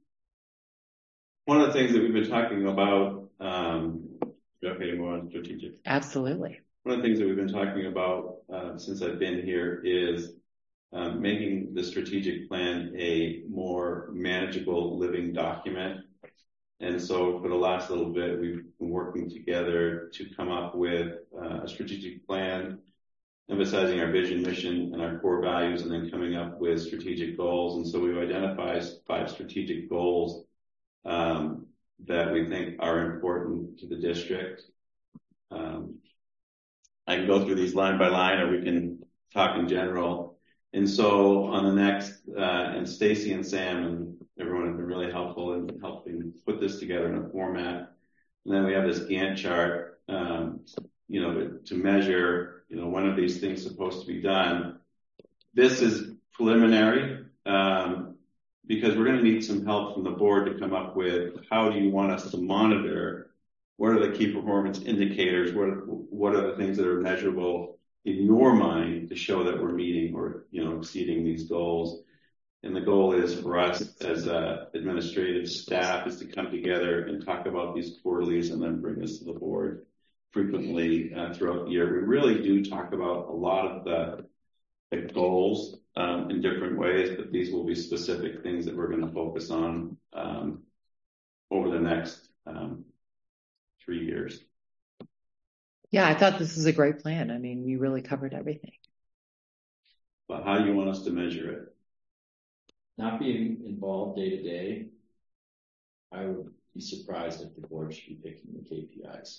One of the things that we've been talking about, um, okay, more on strategic. Absolutely. One of the things that we've been talking about uh, since I've been here is um, making the strategic plan a more manageable living document. And so for the last little bit, we've been working together to come up with uh, a strategic plan, emphasizing our vision, mission, and our core values, and then coming up with strategic goals. And so we've identified five strategic goals um, that we think are important to the district. Um, I can go through these line by line, or we can talk in general. And so on the next, uh, and Stacy and Sam and everyone have been really helpful in helping put this together in a format. And then we have this Gantt chart, um, you know, to, to measure, you know, when are these things supposed to be done. This is preliminary, um, because we're going to need some help from the board to come up with how do you want us to monitor. What are the key performance indicators? What, what are the things that are measurable in your mind to show that we're meeting or, you know, exceeding these goals? And the goal is for us as a administrative staff is to come together and talk about these quarterlies and then bring this to the board frequently uh, throughout the year. We really do talk about a lot of the, the goals um, in different ways, but these will be specific things that we're going to focus on um, over the next um, three years. Yeah, I thought this was a great plan. I mean, we really covered everything. But how do you want us to measure it? not being involved day to day, I would be surprised if the board should be picking the K P Is.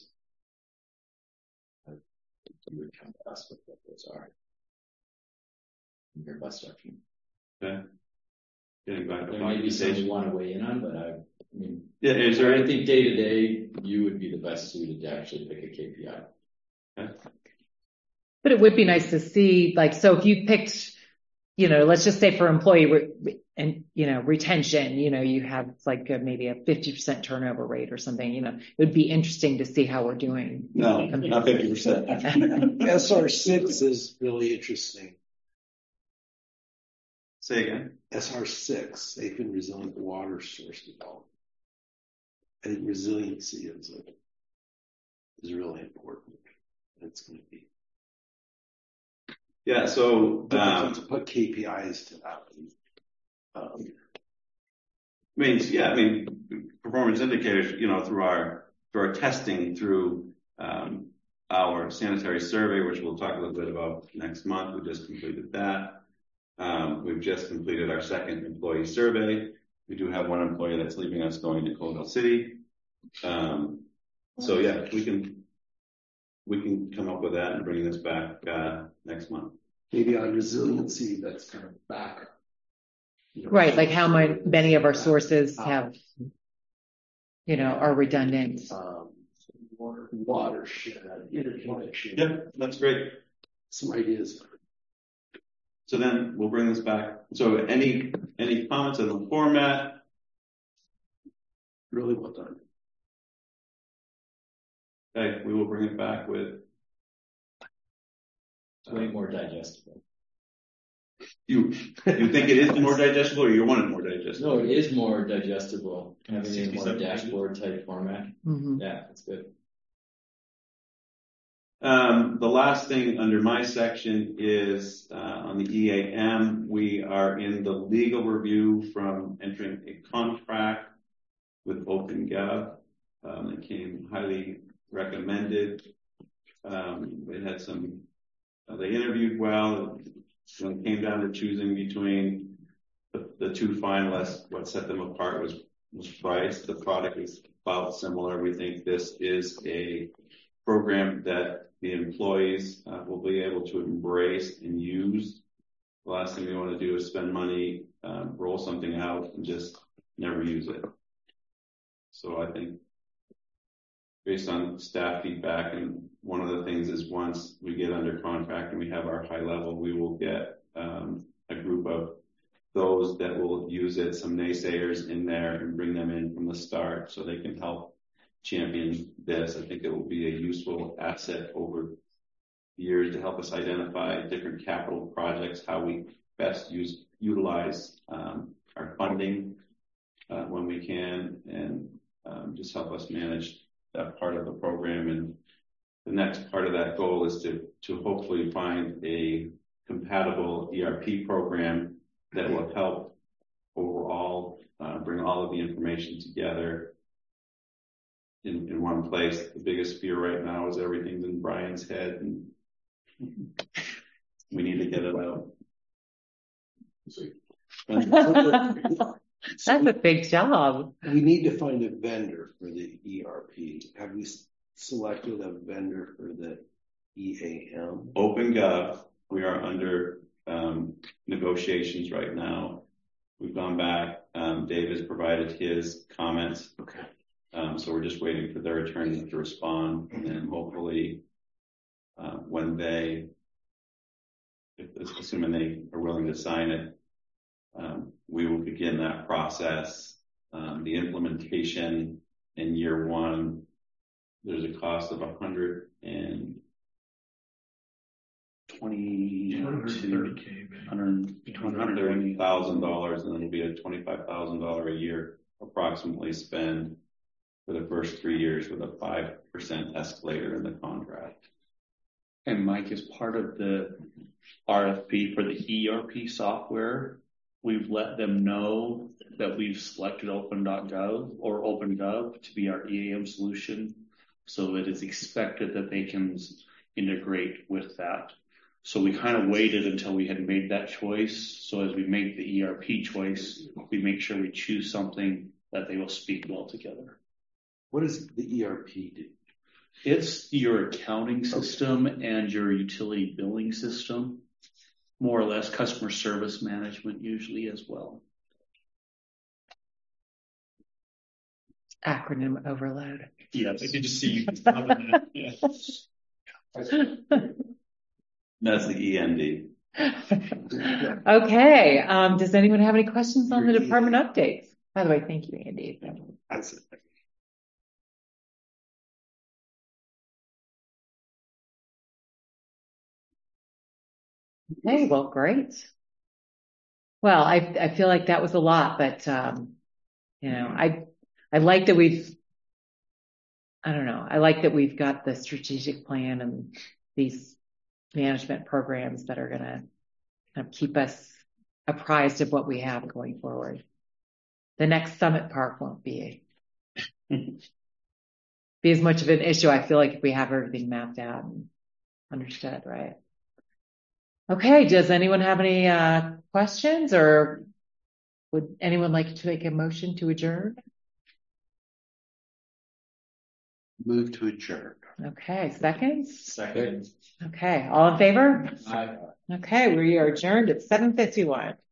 I, you would come to us with what those are. In your best section. Okay. Getting back There might be some you want to weigh in on, but I, I mean, yeah, is there I think day to day, you would be the best suited to actually pick a K P I. Okay. But it would be nice to see, like, so if you picked, you know, let's just say for employee re- and, you know, retention, you know, you have like a, maybe a fifty percent turnover rate or something, you know, it would be interesting to see how we're doing. No, not fifty percent. S R six is really interesting. Say again. S R six, safe and resilient water source development. I think resiliency is a, is really important. It's going to be. Yeah, so um, to put K P Is to that. Um, I mean, yeah, I mean, performance indicators, you know, through our through our testing, through um, our sanitary survey, which we'll talk a little bit about next month. We just completed that. Um, we've just completed our second employee survey. We do have one employee that's leaving us going to Colville City. Um, so yeah, we can we can come up with that and bring this back uh, next month. Maybe on resiliency, that's kind of back. You know, Right, like how my, many of our sources have, you know, are redundant. Um, watershed, interconnection. Yeah, that's great. Some ideas. so then we'll bring this back. So any, any comments on the format? Really well done. Okay, we will bring it back with. It's way more digestible. You, you think it is more digestible or you want it more digestible? No, it is more digestible. Having it in more sixty-seven dashboard type format. Mhm. Yeah, that's good. Um, the last thing under my section is, uh, on the E A M, we are in the legal review from entering a contract with OpenGov. Um, it came highly recommended. Um, they had some, uh, they interviewed well. When it came down to choosing between the, the two finalists, what set them apart was, was price. The product is about similar. We think this is a program that the employees uh, will be able to embrace and use. The last thing we want to do is spend money, um, roll something out and just never use it. So I think based on staff feedback, and one of the things is once we get under contract and we have our high level, we will get um, a group of those that will use it, some naysayers in there, and bring them in from the start so they can help champion this. I think it will be a useful asset over years to help us identify different capital projects, how we best use utilize um, our funding uh, when we can, and um, just help us manage that part of the program. And the next part of that goal is to to hopefully find a compatible E R P program that will help overall uh, bring all of the information together in, in one place. The biggest fear right now is everything's in Brian's head, and we need to get it out. That's a big job. We need to find a vendor for the E R P. Have we s- selected a vendor for the E A M? OpenGov, we are under um, negotiations right now. We've gone back. Um, Dave has provided his comments. Okay. Um, so we're just waiting for their attorney to respond, and then hopefully uh, when they, if, assuming they are willing to sign it, um, we will begin that process. Um, the implementation in year one, there's a cost of a hundred and twenty, one hundred thirty K, hundred thirty thousand dollars, and then it'll be a twenty-five thousand dollars a year approximately spend for the first three years with a five percent escalator in the contract. And Mike, as part of the R F P for the E R P software, we've let them know that we've selected open dot gov or OpenGov to be our E A M solution. So it is expected that they can integrate with that. So we kind of waited until we had made that choice. So as we make the E R P choice, we make sure we choose something that they will speak well together. What does the E R P do? It's your accounting system and your utility billing system, more or less customer service management usually as well. Acronym overload. Yes. I did just see you. Yeah. That's the E N D. Okay. Um, does anyone have any questions on the department updates? By the way, thank you, Andy. That's it. Okay, well, great. Well, I I feel like that was a lot, but um, you know, I I like that we've I don't know, I like that we've got the strategic plan and these management programs that are gonna kind of keep us apprised of what we have going forward. The next Summit Park won't be be as much of an issue. I feel like if we have everything mapped out and understood, right? Okay, does anyone have any uh, questions, or would anyone like to make a motion to adjourn? Move to adjourn. Okay, seconds? Second. Okay, all in favor? Aye. Okay, we are adjourned at seven fifty-one.